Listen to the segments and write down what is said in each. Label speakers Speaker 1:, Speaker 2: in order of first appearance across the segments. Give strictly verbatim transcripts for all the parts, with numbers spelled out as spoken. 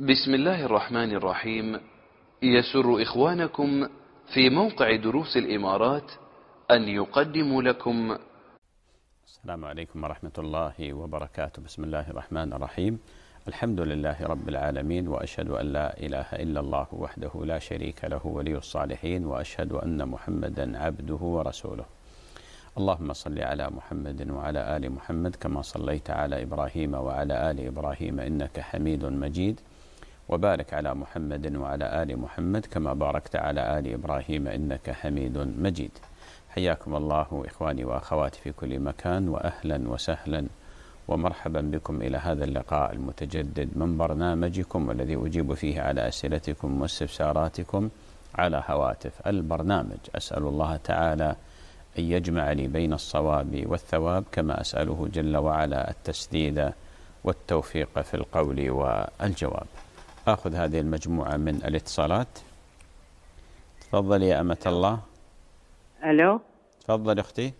Speaker 1: بسم الله الرحمن الرحيم. يسر إخوانكم في موقع دروس الإمارات أن يقدموا لكم.
Speaker 2: السلام عليكم ورحمة الله وبركاته. بسم الله الرحمن الرحيم. الحمد لله رب العالمين، وأشهد أن لا إله إلا الله وحده لا شريك له ولي الصالحين، وأشهد أن محمدا عبده ورسوله. اللهم صل على محمد وعلى آل محمد كما صليت على إبراهيم وعلى آل إبراهيم إنك حميد مجيد، وبارك على محمد وعلى آل محمد كما باركت على آل إبراهيم إنك حميد مجيد. حياكم الله إخواني وأخواتي في كل مكان، وأهلا وسهلا ومرحبا بكم إلى هذا اللقاء المتجدد من برنامجكم والذي أجيب فيه على أسئلتكم واستفساراتكم على هواتف البرنامج. أسأل الله تعالى أن يجمع لي بين الصواب والثواب، كما أسأله جل وعلا التسديد والتوفيق في القول والجواب. آخذ هذه المجموعة من الاتصالات. تفضلي يا أمة الله.
Speaker 3: ألو.
Speaker 2: تفضل أختي.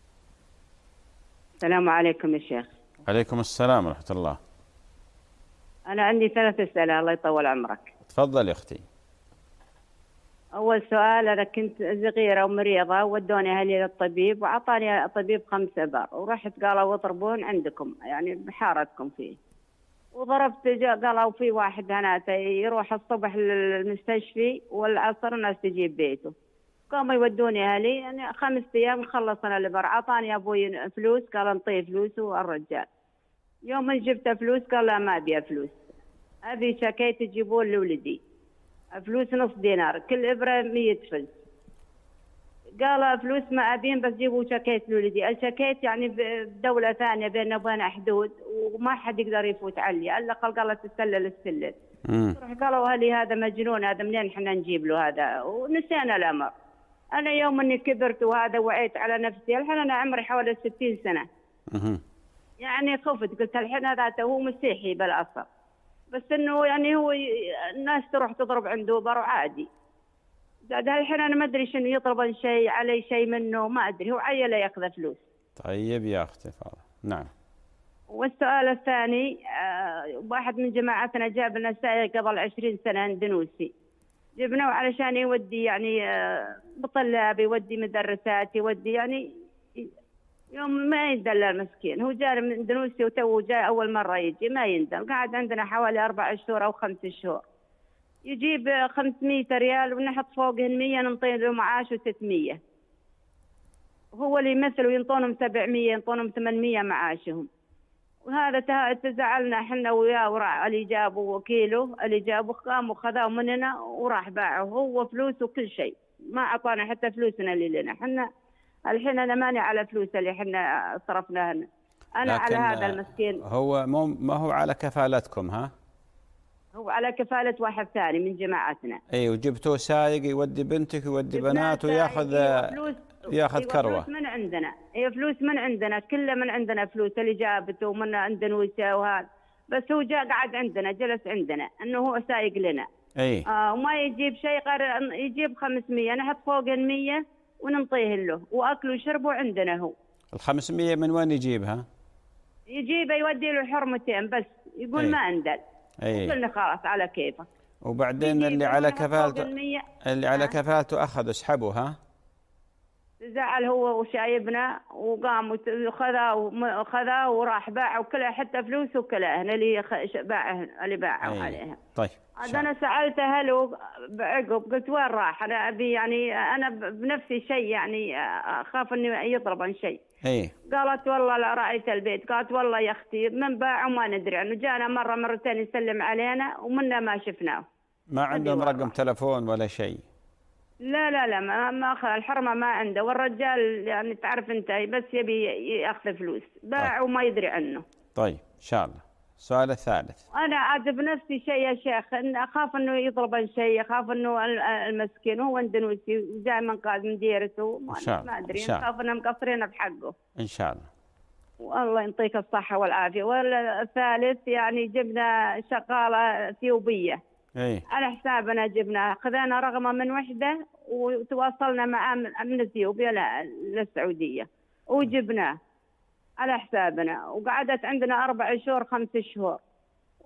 Speaker 3: السلام عليكم يا شيخ.
Speaker 2: عليكم السلام ورحمة الله.
Speaker 3: أنا عندي ثلاث أسئلة الله يطول عمرك.
Speaker 2: تفضل أختي.
Speaker 3: أول سؤال، أنا كنت صغيرة ومريضة ودوني أهلي للطبيب وعطاني الطبيب خمس إبر، ورحت قالوا اضربون عندكم يعني بحارتكم فيه، وضربت قالوا في واحد هنا يروح الصبح للمستشفى والعصر الناس تجيب بيته. قاموا يودوني أهلي يعني خمس أيام خلصنا الإبر. عطاني أبوي فلوس قال انطيه فلوس والرجال. يوم جبت فلوس قال لا ما أبي فلوس، أبي شكيت تجيبون لولدي فلوس نص دينار كل إبرة مية فلس. قال فلوس ما أبين بس جيبوا شكيت لولدي. الشكيت يعني بدولة ثانية بيننا وبين حدود وما حد يقدر يفوت علي إلا قال قال تسلل السلل. قالوا أهلي هذا مجنون، هذا منين احنا نجيب له هذا، ونسينا الأمر. أنا يوم إني كبرت وهذا وعيت على نفسي، الحين أنا عمري حوالي ستين سنة. يعني خفت قلت الحين هذا هو مسيحي بالأصل، بس إنه يعني هو الناس تروح تضرب عنده بر عادي. زاد الحين أنا ما أدري شنو يطلب شيء علي شيء منه، ما أدري هو عيله يأخذ فلوس.
Speaker 2: طيب يا أختي فاضل. نعم.
Speaker 3: والسؤال الثاني، آه واحد من جماعتنا جاب لنا سائق قبل عشرين سنة اندونيسي، جبناه علشان يودي يعني آه بطلاب، يودي مدرسات، يودي يعني يوم ما يندل المسكين. هو جاء من اندونيسيا وتو جاء أول مرة يجي، ما يندل. قاعد عندنا حوالي أربع شهور أو خمس شهور، يجيب خمسمية ريال ونحط فوقهن مية ننطي له معاش وستمية. هو اللي يمثل وينطونهم سبعمية ينطونهم ثمانمية معاشهم. وهذا تزعلنا احنا وياه، وراح اللي جابوا وكيله اللي جابوا قام وخذاه مننا وراح باعه هو فلوس وكل شيء، ما أعطانا حتى فلوسنا اللي لنا. احنا الحين أنا ماني على فلوس اللي احنا صرفناها، أنا على هذا المسكين.
Speaker 2: هو مو ما هو على كفالتكم؟ ها،
Speaker 3: هو على كفالة واحد ثاني من جماعتنا.
Speaker 2: اي، وجبتوه سايق يودي بنتك يودي بنات وياخذ
Speaker 3: فلوس،
Speaker 2: ياخذ كروه.
Speaker 3: فلوس من عندنا، هي فلوس من عندنا، كله من عندنا فلوس اللي جابته من اندونيسيا وهذا. بس هو جاء قعد عندنا، جلس عندنا انه هو سايق لنا.
Speaker 2: اي.
Speaker 3: آه وما يجيب شيء غير يجيب خمسمية، نحط فوق المية وننطيه له، واكله وشربه عندنا. هو
Speaker 2: الخمسمية من وين يجيبها؟
Speaker 3: يجيبه يودي له حرمتين بس، يقول
Speaker 2: أي.
Speaker 3: ما اندل.
Speaker 2: اي.
Speaker 3: قلنا خلاص على كيفه.
Speaker 2: وبعدين اللي على كفالته اللي على كفالته اخذ اسحبه. ها،
Speaker 3: زعل هو وشايبنا وقام وخذاه وخذاه وراح باعه وكله، حتى فلوسه كله هنا اللي باعه اللي باعه عليها.
Speaker 2: طيب.
Speaker 3: عاد انا سالته هل بعقب قلت وين راح؟ انا ابي يعني انا بنفسي شيء يعني اخاف انه يضرب عن شيء.
Speaker 2: اي.
Speaker 3: قالت والله لا رايت البيت. قالت والله يا اختي من باعه ما ندري عنه، جانا مره مرتين يسلم علينا ومنا ما شفناه.
Speaker 2: ما عندهم رقم تلفون ولا شيء؟
Speaker 3: لا لا لا ما ما اخذ الحرمه ما عنده، والرجال يعني تعرف انت بس يبي ياخذ فلوس، باع وما يدري عنه.
Speaker 2: طيب ان شاء الله. السؤال الثالث.
Speaker 3: انا عاد بنفسي شيء يا شيخ، ان اخاف انه يضرب الشيء، اخاف انه المسكين هو اندونيسي جاي من قاد من ديرته، ما ادري، اخاف انهم مقصرين بحقه.
Speaker 2: ان شاء الله.
Speaker 3: والله يعطيك الصحه والعافيه. والثالث يعني جبنا شغاله اثيوبيه.
Speaker 2: ايه.
Speaker 3: على حسابنا جبنا، خذينا رقمه من وحده وتواصلنا معاه من اثيوبيا للسعوديه وجبناه على حسابنا، وقعدت عندنا اربع شهور خمس شهور،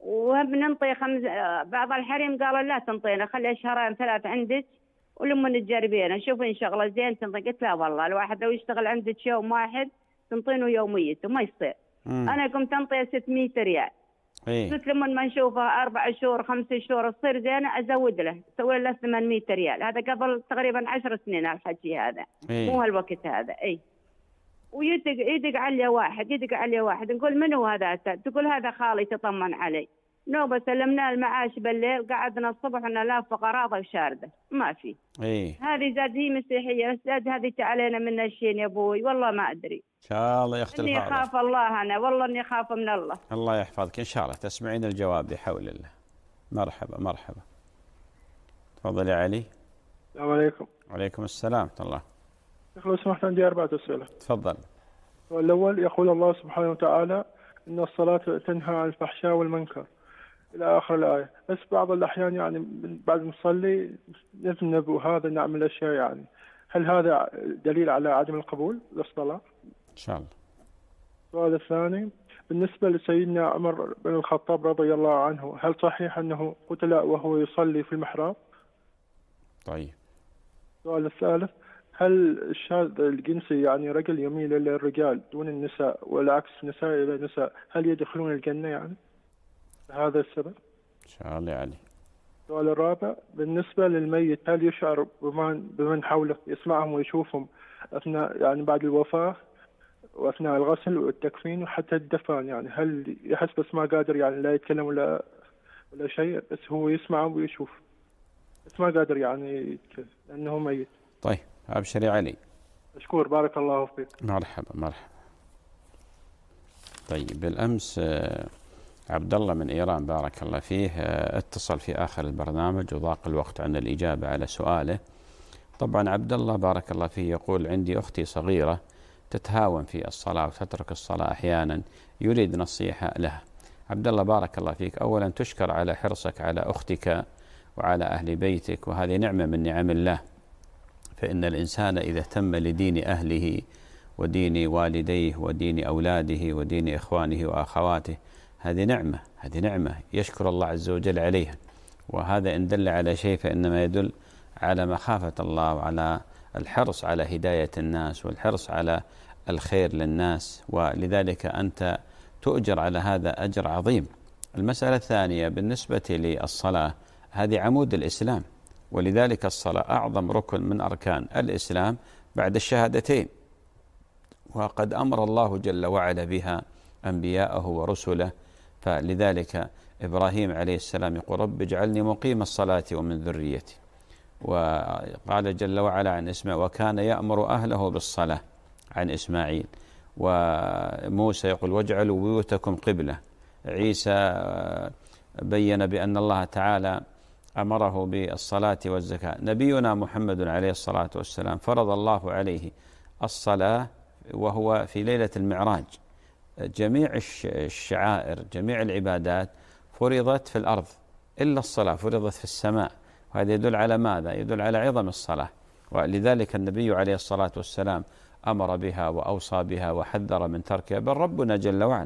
Speaker 3: وبننطي خمس. بعض الحريم قالوا لا تنطينا، خلي شهرين ثلاث عندك ولما تجربينا شوفين شغله زين تنطي. قلت لا والله الواحد لو يشتغل عندك يوم واحد تنطينه يوميته ما يصير. مم. انا قمت تنطي ستمية ريال. إيه؟ قلت لما ما نشوفها اربع شهور خمس شهور تصير زينه ازود له، اسوي له ثمانمية ريال. هذا قبل تقريبا عشر سنين الحكي هذا. إيه؟ مو هالوقت هذا. اي ويدق يدق علي واحد يدق علي واحد نقول من هو هذا؟ تقول هذا خالي تطمن علي. نوبة سلمنا المعاش بالليل قعدنا الصبح أن لا فقراء ضيف شاردة ما في. إيه؟ هذه زاد هي مسيحية زاد هذه تعالينا من الشين يا أبوي والله ما أدري.
Speaker 2: إن شاء الله يختلف.
Speaker 3: إني أخاف الله أنا والله إني أخاف من الله.
Speaker 2: الله يحفظك إن شاء الله تسمعين الجواب بحول الله. مرحبا مرحبا. تفضل يا علي.
Speaker 4: السلام عليكم.
Speaker 2: وعليكم السلام ورحمة الله.
Speaker 4: لو سمحت عندي أربعة أسئلة.
Speaker 2: تفضل.
Speaker 4: الأول يقول الله سبحانه وتعالى إن الصلاة تنهى عن الفحشاء والمنكر إلى آخر الآية، بس بعض الأحيان يعني بعد ما نصلي نذنب وهذا نعمل أشياء، يعني هل هذا دليل على عدم القبول للصلاة؟
Speaker 2: إن شاء الله.
Speaker 4: السؤال الثاني بالنسبة لسيدنا عمر بن الخطاب رضي الله عنه، هل صحيح أنه قتل وهو يصلي في المحراب؟
Speaker 2: طيب.
Speaker 4: السؤال الثالث هل الشاذ الجنسي يعني رجل يميل إلى الرجال دون النساء والعكس نساء إلى النساء، هل يدخلون الجنة يعني؟ هذا السبب؟
Speaker 2: إن شاء الله علي.
Speaker 4: السؤال الرابع بالنسبة للميت هل يشعر بمن بمن حوله يسمعهم ويشوفهم أثناء يعني بعد الوفاة وأثناء الغسل والتكفين وحتى الدفن، يعني هل يحس بس ما قادر يعني لا يتكلم ولا ولا شيء بس هو يسمعهم ويشوف بس ما قادر يعني لأنه ميت؟
Speaker 2: طيب أبشر يا علي.
Speaker 4: مشكور بارك الله فيك.
Speaker 2: مرحبا مرحبا. طيب بالأمس عبد الله من إيران بارك الله فيه اتصل في آخر البرنامج وضاق الوقت عن الإجابة على سؤاله. طبعا عبد الله بارك الله فيه يقول عندي أختي صغيرة تتهاون في الصلاة وتترك الصلاة أحيانا، يريد نصيحة لها. عبد الله بارك الله فيك، أولا تشكر على حرصك على أختك وعلى أهل بيتك، وهذه نعمة من نعم الله، فإن الإنسان إذا اهتم لدين أهله ودين والديه ودين أولاده ودين إخوانه وأخواته هذه نعمة، هذه نعمة يشكر الله عز وجل عليها، وهذا إن دل على شيء فإنما يدل على مخافة الله وعلى الحرص على هداية الناس والحرص على الخير للناس، ولذلك أنت تؤجر على هذا أجر عظيم. المسألة الثانية بالنسبة للصلاة، هذه عمود الإسلام، ولذلك الصلاة أعظم ركن من أركان الإسلام بعد الشهادتين، وقد أمر الله جل وعلا بها أنبياءه ورسله. فلذلك إبراهيم عليه السلام يقول رب اجعلني مقيم الصلاة ومن ذريتي، وقال جل وعلا عن إسماعيل وكان يأمر أهله بالصلاة عن إسماعيل. وموسى يقول واجعلوا بيوتكم قبلة. عيسى بين بأن الله تعالى أمره بالصلاة والزكاة. نبينا محمد عليه الصلاة والسلام فرض الله عليه الصلاة وهو في ليلة المعراج. جميع الشعائر جميع العبادات فرضت في الأرض إلا الصلاة فرضت في السماء، وهذا يدل على ماذا؟ يدل على عظم الصلاة، ولذلك النبي عليه الصلاة والسلام أمر بها وأوصى بها وحذر من تركها. بل ربنا جل وعلا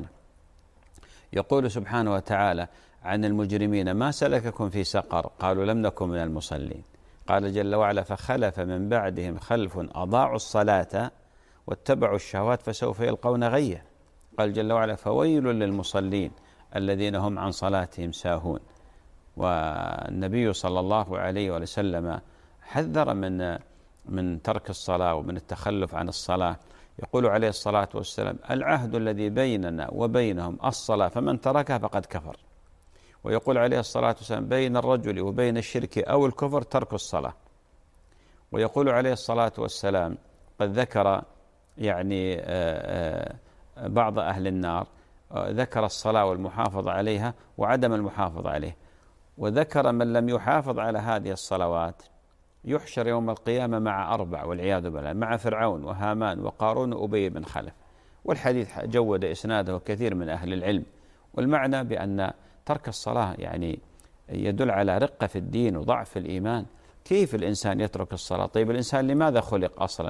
Speaker 2: يقول سبحانه وتعالى عن المجرمين ما سلككم في سقر قالوا لم نكن من المصلين. قال جل وعلا فخلف من بعدهم خلف أضاعوا الصلاة واتبعوا الشهوات فسوف يلقون غيا. قال جل وعلا فويل للمصلين الذين هم عن صلاتهم ساهون. والنبي صلى الله عليه وسلم حذر من من ترك الصلاة ومن التخلف عن الصلاة. يقول عليه الصلاة والسلام العهد الذي بيننا وبينهم الصلاة فمن تركها فقد كفر. ويقول عليه الصلاة والسلام بين الرجل وبين الشرك أو الكفر ترك الصلاة. ويقول عليه الصلاة والسلام قد ذكر يعني بعض أهل النار ذكر الصلاة والمحافظة عليها وعدم المحافظة عليه، وذكر من لم يحافظ على هذه الصلوات يحشر يوم القيامة مع أربع والعياذ بالله، مع فرعون وهامان وقارون وأبي بن خلف. والحديث جود إسناده كثير من أهل العلم. والمعنى بأن ترك الصلاة يعني يدل على رقة في الدين وضعف الإيمان. كيف الإنسان يترك الصلاة؟ طيب الإنسان لماذا خلق أصلا؟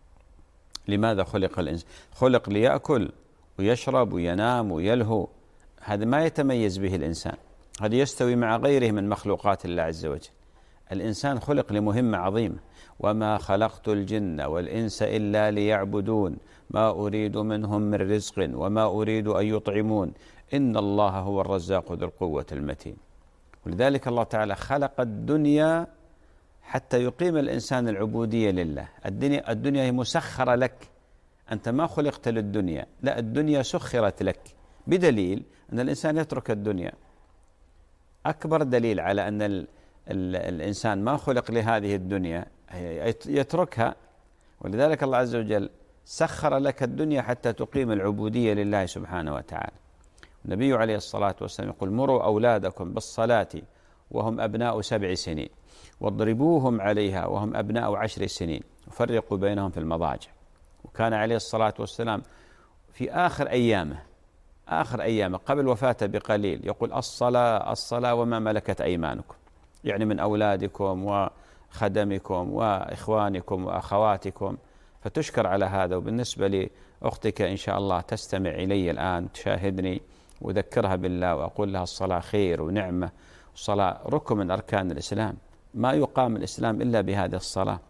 Speaker 2: لماذا خلق الإنسان؟ خلق ليأكل ويشرب وينام ويلهو. هذا ما يتميز به الإنسان، هذا يستوي مع غيره من مخلوقات الله عز وجل. الإنسان خلق لمهمة عظيمة: وما خلقت الجن والإنس إلا ليعبدون ما أريد منهم من رزق وما أريد أن يطعمون إن الله هو الرزاق ذو القوة المتين. ولذلك الله تعالى خلق الدنيا حتى يقيم الإنسان العبودية لله. الدنيا, الدنيا هي مسخرة لك، أنت ما خلقت للدنيا، لا، الدنيا سخرت لك، بدليل أن الإنسان يترك الدنيا. أكبر دليل على أن ال ال الإنسان ما خلق لهذه الدنيا يتركها. ولذلك الله عز وجل سخر لك الدنيا حتى تقيم العبودية لله سبحانه وتعالى. النبي عليه الصلاة والسلام يقول: مروا أولادكم بالصلاة وهم أبناء سبع سنين واضربوهم عليها وهم أبناء عشر سنين وفرقوا بينهم في المضاجع. وكان عليه الصلاة والسلام في آخر أيامه آخر أيامه قبل وفاته بقليل يقول: الصلاة الصلاة وما ملكت أيمانكم، يعني من أولادكم وخدمكم وإخوانكم وأخواتكم. فتشكر على هذا. وبالنسبة لأختك إن شاء الله تستمع إلي الآن تشاهدني، وذكرها بالله وأقول لها الصلاة خير ونعمة، الصلاة ركن من أركان الإسلام، ما يقام الإسلام إلا بهذه الصلاة.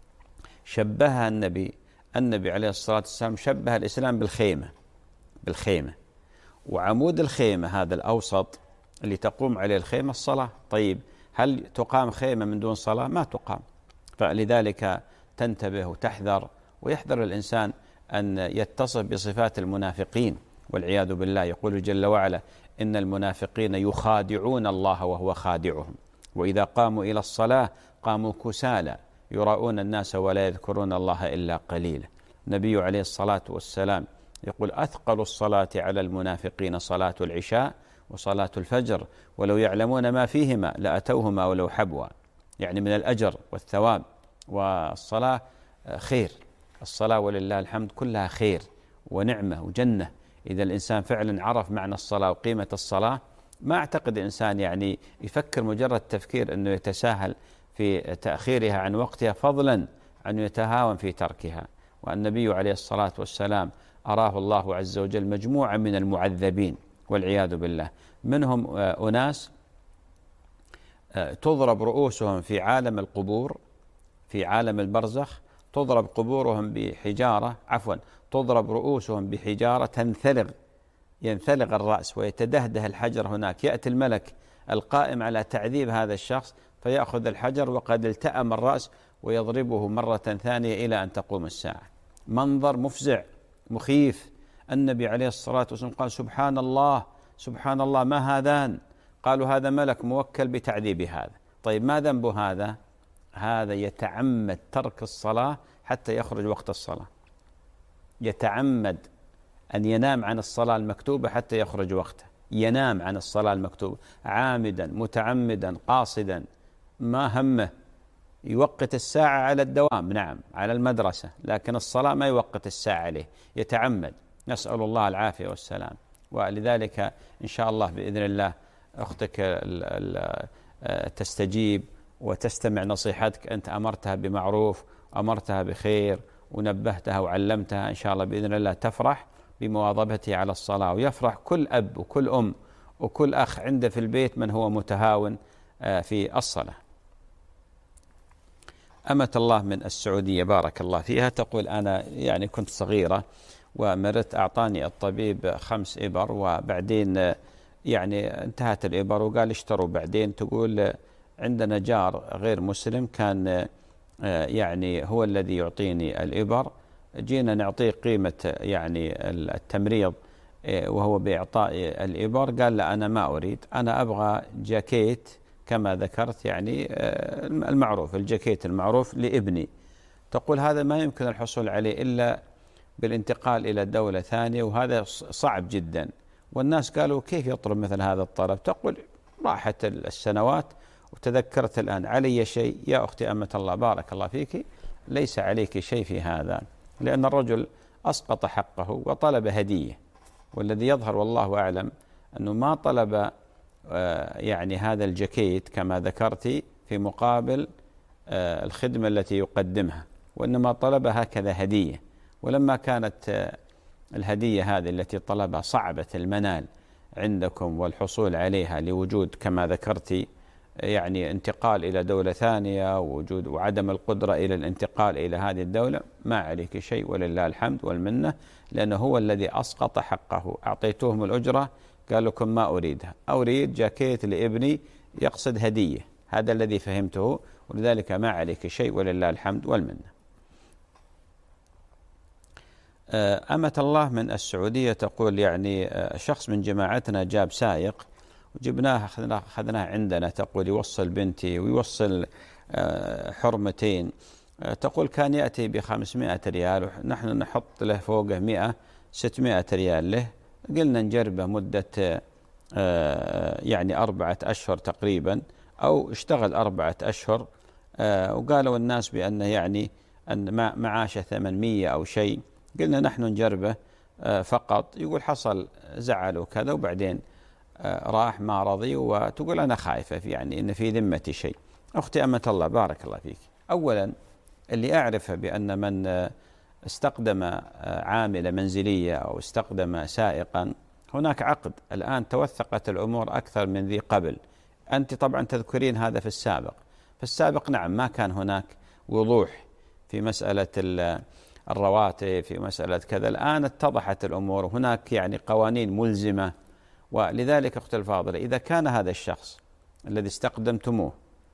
Speaker 2: شبهها النبي النبي عليه الصلاة والسلام شبه الإسلام بالخيمة بالخيمة وعمود الخيمة هذا الأوسط اللي تقوم عليه الخيمة الصلاة. طيب هل تقام خيمة من دون صلاة؟ ما تقام. فلذلك تنتبه وتحذر، ويحذر الإنسان أن يتصف بصفات المنافقين والعياذ بالله. يقول جل وعلا: إن المنافقين يخادعون الله وهو خادعهم وإذا قاموا إلى الصلاة قاموا كسالى يراؤون الناس ولا يذكرون الله إلا قليلا. النبي عليه الصلاة والسلام يقول: أثقل الصلاة على المنافقين صلاة العشاء وصلاة الفجر ولو يعلمون ما فيهما لأتوهما ولو حبوا، يعني من الأجر والثواب. والصلاة خير، الصلاة ولله الحمد كلها خير ونعمة وجنة. إذا الإنسان فعلا عرف معنى الصلاة وقيمة الصلاة، ما أعتقد إنسان يعني يفكر مجرد تفكير أنه يتساهل في تأخيرها عن وقتها، فضلا عن يتهاون في تركها. والنبي عليه الصلاة والسلام أراه الله عز وجل مجموعة من المعذبين والعياذ بالله، منهم أناس تضرب رؤوسهم في عالم القبور، في عالم البرزخ، تضرب قبورهم بحجارة عفوا تضرب رؤوسهم بحجارة تنثلغ ينثلغ الرأس ويتدهده الحجر هناك. يأتي الملك القائم على تعذيب هذا الشخص فيأخذ الحجر وقد التأم الرأس ويضربه مرة ثانية إلى أن تقوم الساعة. منظر مفزع مخيف. النبي عليه الصلاة والسلام قال: سبحان الله سبحان الله ما هذان؟ قالوا: هذا ملك موكل بتعذيب هذا. طيب ما ذنب هذا؟ هذا يتعمد ترك الصلاة حتى يخرج وقت الصلاة، يتعمد أن ينام عن الصلاة المكتوبة حتى يخرج وقته، ينام عن الصلاة المكتوبة عامدا متعمدا قاصدا، ما همه يوقت الساعة على الدوام، نعم على المدرسة، لكن الصلاة ما يوقت الساعة عليه، يتعمد. نسأل الله العافية والسلام. ولذلك إن شاء الله بإذن الله أختك تستجيب وتستمع نصيحتك. أنت أمرتها بمعروف، أمرتها بخير، ونبهتها وعلمتها، إن شاء الله بإذن الله تفرح بمواظبتها على الصلاة. ويفرح كل أب وكل أم وكل أخ عنده في البيت من هو متهاون في الصلاة. أمة الله من السعودية بارك الله فيها تقول: أنا يعني كنت صغيرة ومرت، أعطاني الطبيب خمس إبر وبعدين يعني انتهت الإبر وقال اشتروا بعدين. تقول عندنا جار غير مسلم كان يعني هو الذي يعطيني الإبر، جينا نعطيه قيمة يعني التمريض وهو بإعطاء الإبر، قال: لا أنا ما أريد، أنا أبغى جاكيت كما ذكرت، يعني المعروف الجاكيت المعروف لابني. تقول هذا ما يمكن الحصول عليه إلا بالانتقال إلى دولة ثانية، وهذا صعب جدا. والناس قالوا: كيف يطلب مثل هذا الطلب؟ تقول: راحت السنوات وتذكرت الآن علي شيء. يا أختي أمة الله بارك الله فيك، ليس عليك شيء في هذا، لأن الرجل أسقط حقه وطلب هدية، والذي يظهر والله أعلم أنه ما طلب يعني هذا الجاكيت كما ذكرتي في مقابل الخدمة التي يقدمها، وإنما طلب هكذا هدية. ولما كانت الهدية هذه التي طلبها صعبة المنال عندكم والحصول عليها لوجود كما ذكرتي يعني انتقال إلى دولة ثانية ووجود وعدم القدرة إلى الانتقال إلى هذه الدولة، ما عليك شيء ولله الحمد والمنة، لأنه هو الذي أسقط حقه. أعطيتوهم الأجرة قال لكم ما أريدها، أريد جاكيت لابني، يقصد هدية، هذا الذي فهمته، ولذلك ما عليك شيء ولله الحمد والمنة. أمة الله من السعودية تقول يعني شخص من جماعتنا جاب سائق وجبناه أخذناه عندنا، تقول يوصل بنتي ويوصل حرمتين، تقول كان يأتي بخمسمائة ريال ونحن نحط له فوقه مئة ستمائة ريال له. قلنا نجربه مدة يعني أربعة أشهر تقريبا، أو اشتغل أربعة أشهر، وقالوا الناس بأنه يعني أن معاشه ثمانمية أو شيء. قلنا نحن نجربه فقط. يقول حصل زعل وكذا وبعدين راح ما رضي، وتقول أنا خايفة في يعني إن في ذمتي شيء. أختي أمة الله بارك الله فيك، أولا اللي أعرفه بأن من استقدم عاملة منزلية أو استقدم سائقا هناك عقد. الآن توثقت الأمور أكثر من ذي قبل. أنت طبعا تذكرين هذا في السابق. في السابق نعم ما كان هناك وضوح في مسألة الرواتب، في مسألة كذا. الآن اتضحت الأمور، هناك يعني قوانين ملزمة. ولذلك أختي الفاضلة إذا كان هذا الشخص الذي استقدمتموه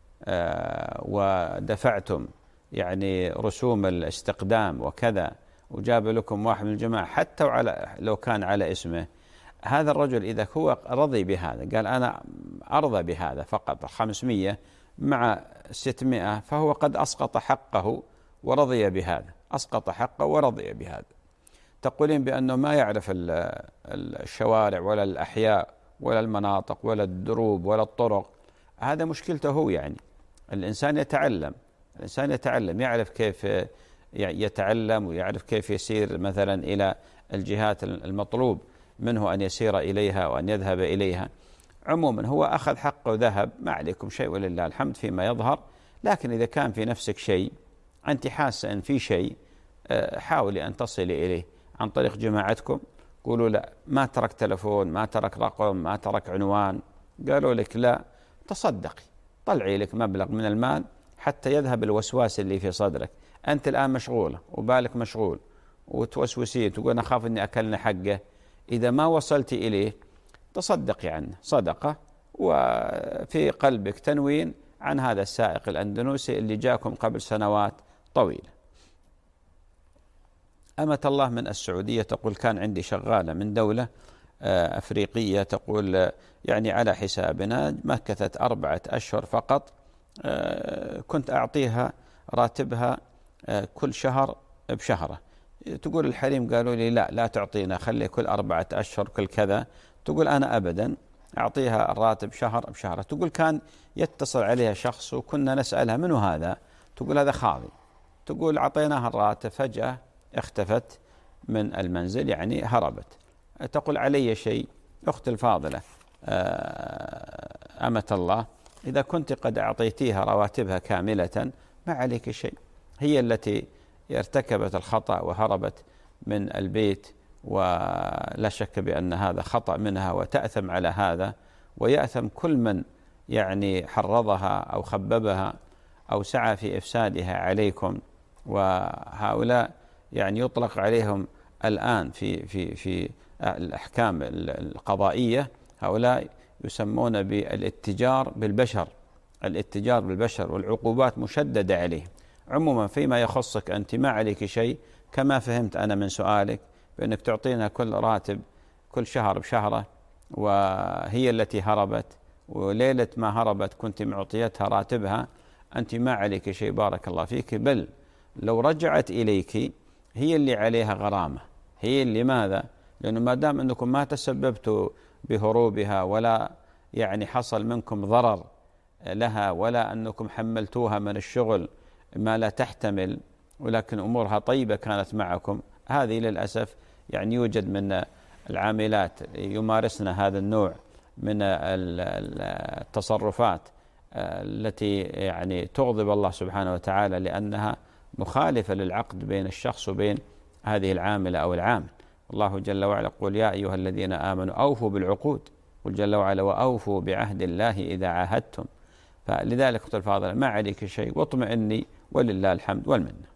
Speaker 2: آه ودفعتم يعني رسوم الاستقدام وكذا، وجاب لكم واحد من الجماعة حتى وعلى لو كان على اسمه، هذا الرجل إذا هو رضي بهذا، قال أنا أرضى بهذا فقط خمسمائة مع ستمائة، فهو قد أسقط حقه ورضي بهذا، أسقط حقه ورضي بهذا. تقولين بأنه ما يعرف الشوارع ولا الأحياء ولا المناطق ولا الدروب ولا الطرق، هذا مشكلته هو. يعني الإنسان يتعلم، الإنسان يتعلم يعرف كيف يتعلم ويعرف كيف يسير مثلا إلى الجهات المطلوب منه أن يسير إليها وأن يذهب إليها. عموما هو أخذ حقه وذهب، ما عليكم شيء ولله الحمد فيما يظهر. لكن إذا كان في نفسك شيء، أنت حاسة أن في شيء، حاولي أن تصلي إليه عن طريق جماعتكم. قولوا لا، ما ترك تلفون، ما ترك رقم، ما ترك عنوان. قالوا لك لا، تصدقي، طلعي لك مبلغ من المال حتى يذهب الوسواس اللي في صدرك. أنت الآن مشغولة وبالك مشغول وتوسوسين، تقول أنا خاف أني أكلنا حقه. إذا ما وصلت إليه تصدقي عنه صدقة، وفي قلبك تنوين عن هذا السائق الأندونيسي اللي جاكم قبل سنوات طويلة. أمة الله من السعودية تقول كان عندي شغالة من دولة أفريقية، تقول يعني على حسابنا مكثت أربعة أشهر فقط، كنت أعطيها راتبها كل شهر بشهره. تقول الحريم قالوا لي لا لا تعطينا، خلي كل أربعة أشهر كل كذا. تقول أنا أبدا أعطيها الراتب شهر بشهره. تقول كان يتصل عليها شخص وكنا نسألها منو هذا، تقول هذا خاضي. تقول أعطيناها الراتب فجأة اختفت من المنزل، يعني هربت. تقول علي شيء. أخت الفاضلة أمة الله، إذا كنت قد أعطيتيها رواتبها كاملة ما عليك شيء. هي التي ارتكبت الخطأ وهربت من البيت، ولا شك بأن هذا خطأ منها وتأثم على هذا، ويأثم كل من يعني حرضها أو خببها أو سعى في إفسادها عليكم. وهؤلاء يعني يطلق عليهم الآن في في في الأحكام القضائية، هؤلاء يسمون بالاتجار بالبشر، الاتجار بالبشر، والعقوبات مشددة عليه. عموما فيما يخصك أنت ما عليك شيء، كما فهمت أنا من سؤالك بأنك تعطينا كل راتب كل شهر بشهره، وهي التي هربت، وليلة ما هربت كنت معطيتها راتبها. أنت ما عليك شيء بارك الله فيك، بل لو رجعت إليك هي اللي عليها غرامة، هي اللي ماذا؟ لأنه ما دام أنكم ما تسببتوا بهروبها ولا يعني حصل منكم ضرر لها، ولا أنكم حملتوها من الشغل ما لا تحتمل، ولكن أمورها طيبة كانت معكم، هذه للأسف يعني يوجد من العاملات يمارسن هذا النوع من التصرفات التي يعني تغضب الله سبحانه وتعالى، لأنها مخالفة للعقد بين الشخص وبين هذه العاملة أو العامل. الله جل وعلا يقول يا أيها الذين آمنوا أوفوا بالعقود، قل جل وعلا وأوفوا بعهد الله إذا عاهدتم. فلذلك قلت الفاضل ما عليك شيء واطمئني ولله الحمد والمنة.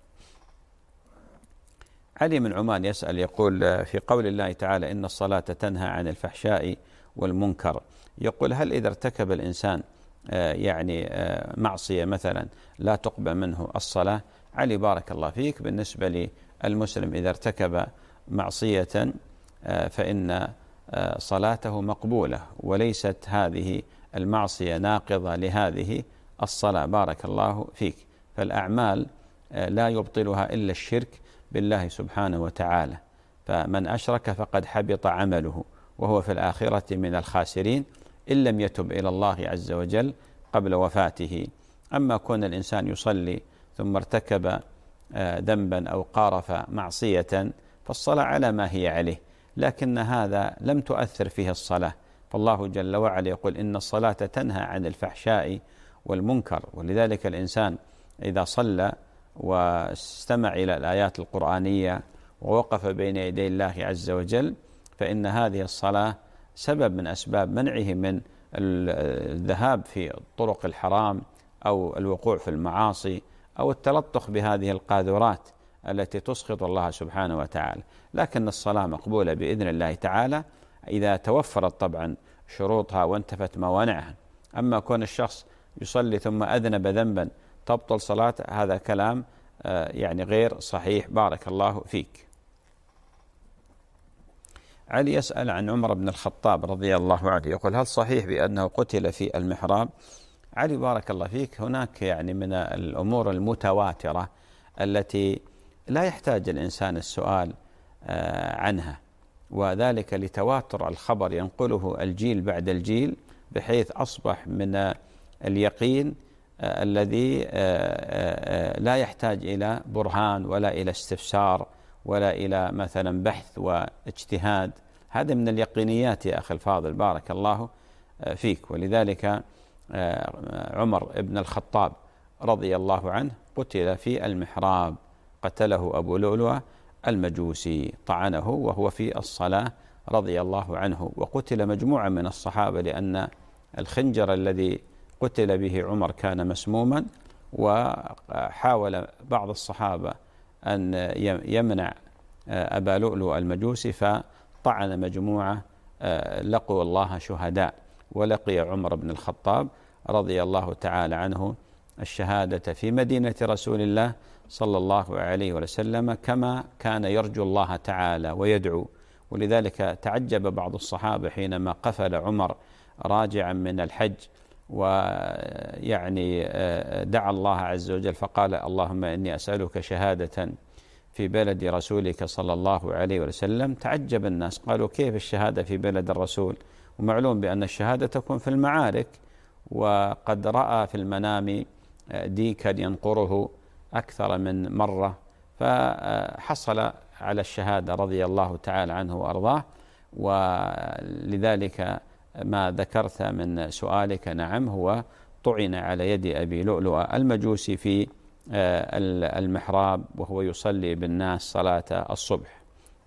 Speaker 2: علي من عمان يسأل يقول في قول الله تعالى إن الصلاة تنهى عن الفحشاء والمنكر، يقول هل إذا ارتكب الإنسان يعني معصية مثلا لا تقبل منه الصلاة؟ علي بارك الله فيك، بالنسبة للمسلم إذا ارتكب معصية فإن صلاته مقبولة، وليست هذه المعصية ناقضة لهذه الصلاة. بارك الله فيك. فالأعمال لا يبطلها إلا الشرك بالله سبحانه وتعالى، فمن أشرك فقد حبط عمله وهو في الآخرة من الخاسرين إن لم يتب إلى الله عز وجل قبل وفاته. أما كون الإنسان يصلي ثم ارتكب ذنبا أو قارف معصية فالصلاة على ما هي عليه، لكن هذا لم تؤثر فيه الصلاة. فالله جل وعلا يقول إن الصلاة تنهى عن الفحشاء والمنكر، ولذلك الإنسان إذا صلى واستمع إلى الآيات القرآنية ووقف بين يدي الله عز وجل فإن هذه الصلاة سبب من أسباب منعه من الذهاب في طرق الحرام أو الوقوع في المعاصي أو التلطخ بهذه القاذورات التي تسخط الله سبحانه وتعالى. لكن الصلاة مقبولة بإذن الله تعالى إذا توفرت طبعا شروطها وانتفت موانعها. أما كون الشخص يصلي ثم أذنب ذنبا تبطل صلاة، هذا كلام يعني غير صحيح. بارك الله فيك. علي يسأل عن عمر بن الخطاب رضي الله عنه، يقول هل صحيح بأنه قتل في المحراب؟ علي بارك الله فيك، هناك يعني من الأمور المتواترة التي لا يحتاج الإنسان السؤال عنها، وذلك لتواتر الخبر ينقله الجيل بعد الجيل، بحيث أصبح من اليقين الذي لا يحتاج إلى برهان ولا إلى استفسار ولا إلى مثلا بحث واجتهاد. هذا من اليقينيات يا أخي الفاضل بارك الله فيك. ولذلك عمر بن الخطاب رضي الله عنه قتل في المحراب، قتله أبو لؤلؤة المجوسي، طعنه وهو في الصلاة رضي الله عنه. وقتل مجموعة من الصحابة لأن الخنجر الذي قتل به عمر كان مسموما، وحاول بعض الصحابة أن يمنع أبا لؤلؤ المجوسي فطعن مجموعة لقوا الله شهداء، ولقي عمر بن الخطاب رضي الله تعالى عنه الشهادة في مدينة رسول الله صلى الله عليه وسلم كما كان يرجو الله تعالى ويدعو. ولذلك تعجب بعض الصحابة حينما قفل عمر راجعا من الحج ويعني دعا الله عز وجل فقال اللهم إني أسألك شهادة في بلد رسولك صلى الله عليه وسلم. تعجب الناس، قالوا كيف الشهادة في بلد الرسول؟ ومعلوم بأن الشهادة تكون في المعارك، وقد رأى في المنام ديكا ينقره أكثر من مرة، فحصل على الشهادة رضي الله تعالى عنه وأرضاه. ولذلك ما ذكرت من سؤالك نعم هو طعن على يد أبي لؤلؤة المجوسي في المحراب وهو يصلي بالناس صلاة الصبح.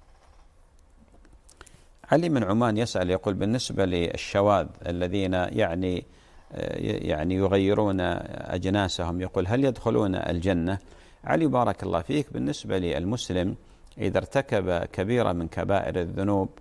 Speaker 2: علي من عمان يسأل يقول بالنسبة للشواذ الذين يعني يعني يغيرون أجناسهم، يقول هل يدخلون الجنة؟ علي بارك الله فيك، بالنسبة للمسلم إذا ارتكب كبيرة من كبائر الذنوب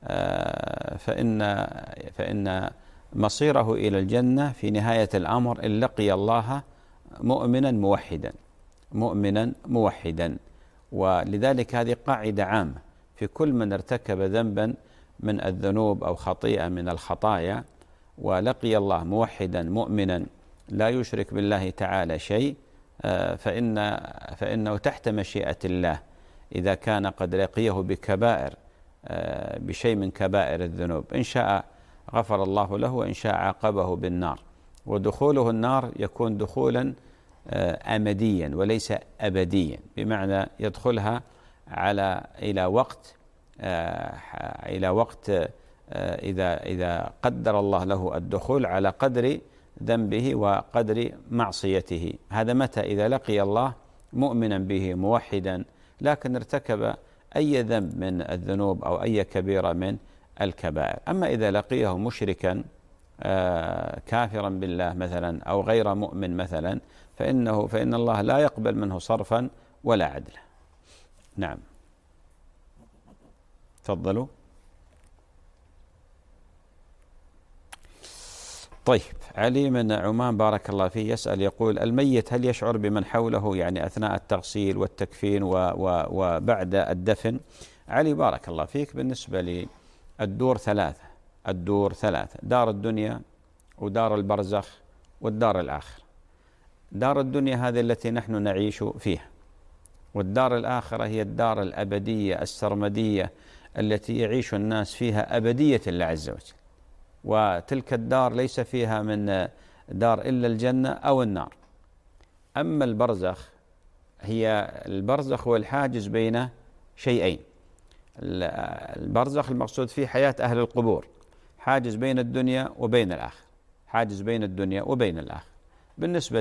Speaker 2: فإن فإن مصيره إلى الجنة في نهاية الأمر إن لقي الله مؤمنا موحدا مؤمنا موحدا. ولذلك هذه قاعدة عامة في كل من ارتكب ذنبا من الذنوب أو خطيئة من الخطايا ولقي الله موحدا مؤمنا لا يشرك بالله تعالى شيء، فإن فإنه تحت مشيئة الله إذا كان قد لقيه بكبائر بشيء من كبائر الذنوب، إن شاء غفر الله له وإن شاء عاقبه بالنار. ودخوله النار يكون دخولا أمديا وليس أبديا، بمعنى يدخلها على إلى وقت إلى وقت إذا إذا قدر الله له الدخول على قدر ذنبه وقدر معصيته. هذا متى؟ إذا لقي الله مؤمنا به موحدا، لكن ارتكب أي ذنب من الذنوب أو أي كبيرة من الكبائر. أما إذا لقيه مشركا كافرا بالله مثلا أو غير مؤمن مثلا فإنه فإن الله لا يقبل منه صرفا ولا عدلا. نعم، تفضلوا. طيب، علي من عمان بارك الله فيه يسأل يقول: الميت هل يشعر بمن حوله يعني أثناء التغسيل والتكفين و و وبعد الدفن؟ علي بارك الله فيك، بالنسبة للدور ثلاثة، الدور ثلاثة: دار الدنيا ودار البرزخ والدار الآخرة. دار الدنيا هذه التي نحن نعيش فيها، والدار الآخرة هي الدار الأبدية السرمدية التي يعيش الناس فيها أبدية الله عز وجل، وتلك الدار ليس فيها من دار إلا الجنة أو النار. أما البرزخ، هي البرزخ هو الحاجز بين شيئين. البرزخ المقصود فيه حياة أهل القبور، حاجز بين الدنيا وبين الآخر، حاجز بين الدنيا وبين الآخر. بالنسبة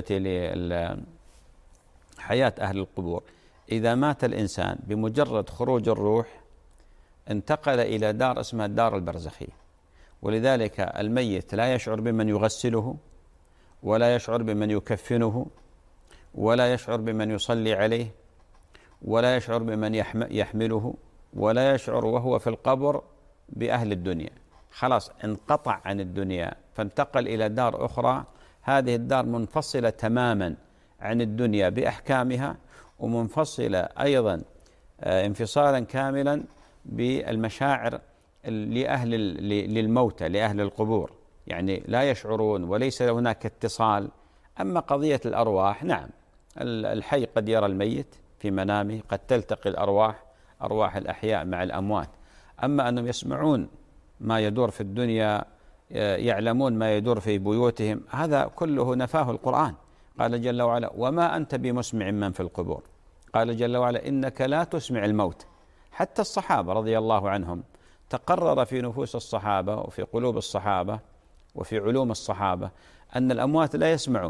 Speaker 2: لحياة أهل القبور، إذا مات الإنسان بمجرد خروج الروح انتقل إلى دار اسمها الدار البرزخية، ولذلك الميت لا يشعر بمن يغسله، ولا يشعر بمن يكفنه، ولا يشعر بمن يصلي عليه، ولا يشعر بمن يحمله، ولا يشعر وهو في القبر بأهل الدنيا. خلاص انقطع عن الدنيا فانتقل إلى دار أخرى. هذه الدار منفصلة تماما عن الدنيا بأحكامها، ومنفصلة أيضا انفصالا كاملا بالمشاعر لأهل للموتى لأهل القبور، يعني لا يشعرون وليس هناك اتصال. أما قضية الأرواح، نعم، الحي قد يرى الميت في منامه، قد تلتقي الأرواح أرواح الأحياء مع الأموات. أما أنهم يسمعون ما يدور في الدنيا، يعلمون ما يدور في بيوتهم، هذا كله نفاه القرآن. قال جل وعلا: وما أنت بمسمع من في القبور. قال جل وعلا: إنك لا تسمع الموت. حتى الصحابة رضي الله عنهم تقرر في نفوس الصحابة وفي قلوب الصحابة وفي علوم الصحابة أن الأموات لا يسمعون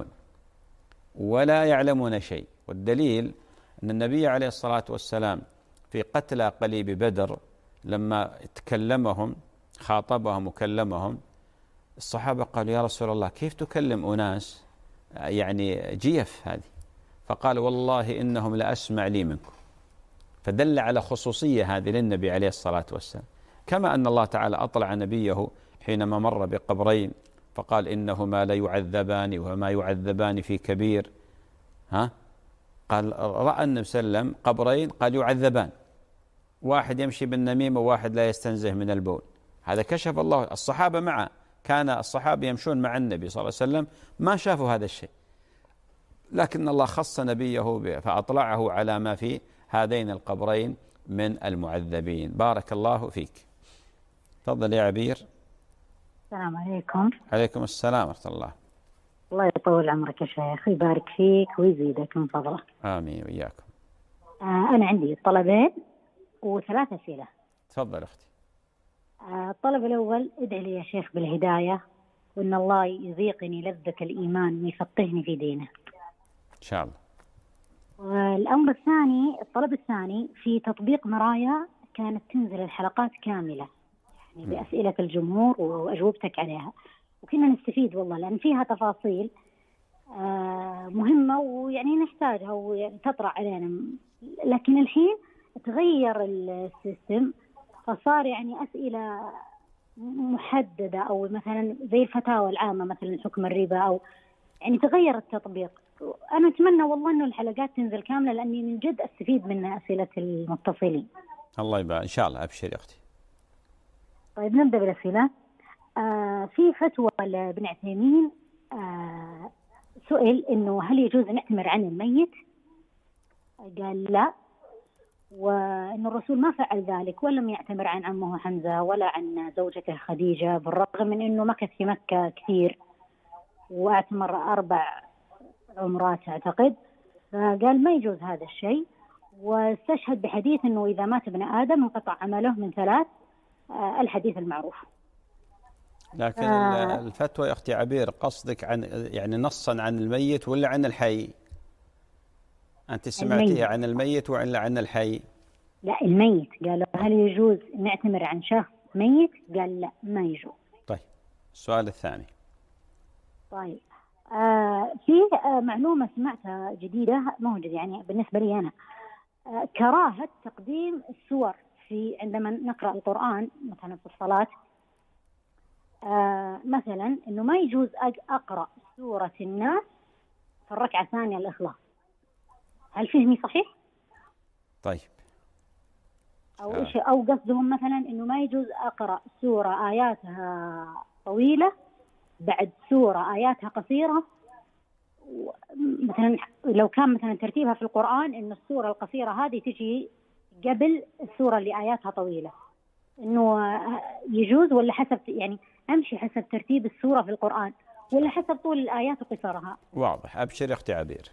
Speaker 2: ولا يعلمون شيء. والدليل أن النبي عليه الصلاة والسلام في قتلى قليب بدر لما تكلمهم خاطبهم وكلمهم، الصحابة قالوا: يا رسول الله، كيف تكلم أناس يعني جيف هذه؟ فقال: والله إنهم لأسمع لي منكم. فدل على خصوصية هذه للنبي عليه الصلاة والسلام. كما أن الله تعالى أطلع نبيه حينما مر بقبرين فقال: إنهما لا يعذبان وما يعذبان في كبير. ها؟ قال رأى النبي صلى الله عليه وسلم قبرين قال يعذبان، واحد يمشي بالنميمة وواحد لا يستنزه من البول. هذا كشف الله. الصحابة معه، كان الصحابة يمشون مع النبي صلى الله عليه وسلم ما شافوا هذا الشيء، لكن الله خص نبيه فأطلعه على ما في هذين القبرين من المعذبين. بارك الله فيك. تفضل يا عبير.
Speaker 5: السلام عليكم.
Speaker 2: عليكم السلام ورحمة الله.
Speaker 5: الله يطول عمرك يا شيخ، يبارك فيك ويزيدك من فضله.
Speaker 2: آمين وإياكم.
Speaker 5: آه أنا عندي طلبين وثلاث أسئلة.
Speaker 2: تفضل أختي.
Speaker 5: آه الطلب الأول: ادعي لي يا شيخ بالهداية، وإن الله يذيقني لذة الإيمان ويفقهني في دينه
Speaker 2: إن شاء الله.
Speaker 5: والأمر الثاني، الطلب الثاني، في تطبيق مرايا كانت تنزل الحلقات كاملة يعني بأسئلة الجمهور وأجوبتك عليها، وكنا نستفيد والله، لأن فيها تفاصيل آه مهمة ويعني نحتاجها ويعني تطرح علينا. لكن الحين تغير السيستم، فصار يعني أسئلة محددة، أو مثلا زي الفتاوى العامة مثلا حكم الربا، أو يعني تغير التطبيق. أنا أتمنى والله إنه الحلقات تنزل كاملة، لأني من جد أستفيد من أسئلة المتصلين.
Speaker 2: الله يبارك إن شاء الله. أبشر يا أختي.
Speaker 5: طيب نبدأ بالأسئلة. آه في فتوى لابن عثيمين، آه سئل إنه هل يجوز نعتمر عن الميت؟ قال لا، وإن الرسول ما فعل ذلك ولم يعتمر عن عمه حمزة ولا عن زوجته خديجة، بالرغم من إنه مكث في مكة كثير واعتمر أربع عمرات أعتقد. فقال ما يجوز هذا الشيء، واستشهد بحديث إنه إذا مات ابن آدم انقطع عمله من ثلاث، آه الحديث المعروف.
Speaker 2: لكن آه الفتوى يا أختي عبير قصدك عن يعني نصا عن الميت ولا عن الحي؟ أنت سمعتيها عن الميت ولا عن الحي؟
Speaker 5: لا الميت، قالوا هل يجوز نعتمر عن شخص ميت؟ قال لا ما يجوز.
Speaker 2: طيب السؤال الثاني.
Speaker 5: طيب آه في آه معلومة سمعتها جديدة موجودة يعني بالنسبة لي أنا، آه كراهة تقديم السور في عندما نقرأ القرآن مثلا في الصلاة. آه مثلا إنه ما يجوز أقرأ سورة الناس في الركعة الثانية الإخلاص. هل فهمي صحيح؟
Speaker 2: طيب.
Speaker 5: أو
Speaker 2: آه.
Speaker 5: إيش أو قصدهم مثلا إنه ما يجوز أقرأ سورة آياتها طويلة بعد سورة آياتها قصيرة. مثلا لو كان مثلا ترتيبها في القرآن إن السورة القصيرة هذه تجي قبل السورة اللي آياتها طويلة، إنه يجوز ولا حسب يعني أمشي حسب ترتيب السورة في القرآن ولا حسب طول الآيات وقصرها؟
Speaker 2: واضح. أبشر يا أختي عبير.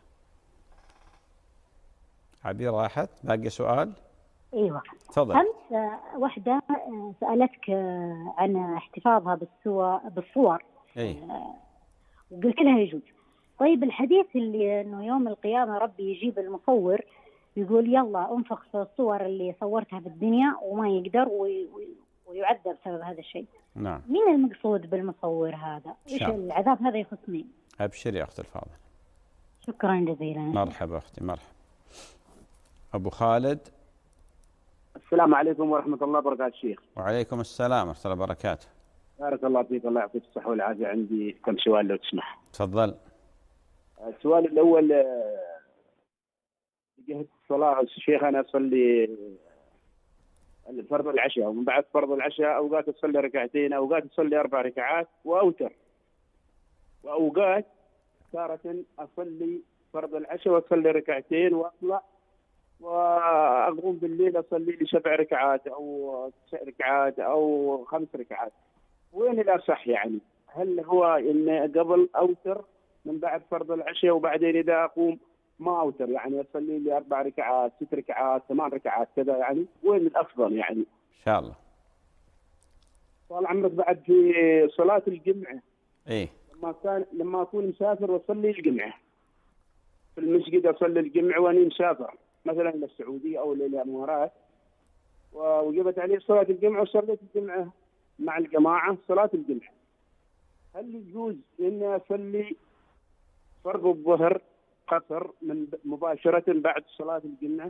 Speaker 2: عبير راحت، باقي سؤال؟
Speaker 5: ايوه
Speaker 2: تفضل.
Speaker 5: امس واحده سالتك عن احتفاظها بالصور بالصور
Speaker 2: اي
Speaker 5: وقلت لها يجوز. طيب الحديث اللي انه يوم القيامه ربي يجيب المصور يقول يلا انفخ في الصور اللي صورتها في الدنيا وما يقدر ويعذب بسبب هذا الشيء.
Speaker 2: نعم.
Speaker 5: مين المقصود بالمصور هذا؟ ايش العذاب هذا يخص مين؟
Speaker 2: ابشر يا اختي الفاضله.
Speaker 5: شكرا جزيلا.
Speaker 2: مرحبا اختي مرحبا. ابو خالد.
Speaker 6: السلام عليكم ورحمة الله وبركاته شيخ.
Speaker 2: وعليكم السلام ورحمة الله وبركاته.
Speaker 6: بارك الله فيك، الله يعطيك الصحة والعافية. عندي كم سؤال لو تسمح.
Speaker 2: تفضل.
Speaker 6: السؤال الأول جهة الصلاة شيخ، أنا أصلي فرض العشاء ومن بعد فرض العشاء أوقات أصلي ركعتين، أوقات أصلي أربع ركعات وأوتر، وأوقات تارة أصلي فرض العشاء وأصلي ركعتين وأطلع وأقوم بالليل أصلي لي سبع ركعات أو تسع ركعات أو خمس ركعات. وين الأصح يعني؟ هل هو إن قبل أوتر من بعد فرض العشاء وبعدين إذا أقوم ما أوتر يعني أصلي لي أربع ركعات ست ركعات ثمان ركعات كذا يعني؟ وين الأفضل يعني؟
Speaker 2: إن شاء الله.
Speaker 6: طال عمرك بعد في صلاة الجمعة.
Speaker 2: إيه.
Speaker 6: لما كان لما أكون مسافر وأصلي الجمعة في المسجد، أصلي الجمعة وأني مسافر مثلا إلى السعودية أو إلى الإمارات، ووجبت علي صلاة الجمعة وصليت الجمعة مع الجماعة صلاة الجمعة، هل يجوز إني أصلي فرض الظهر قصر من مباشرة بعد صلاة الجمعة؟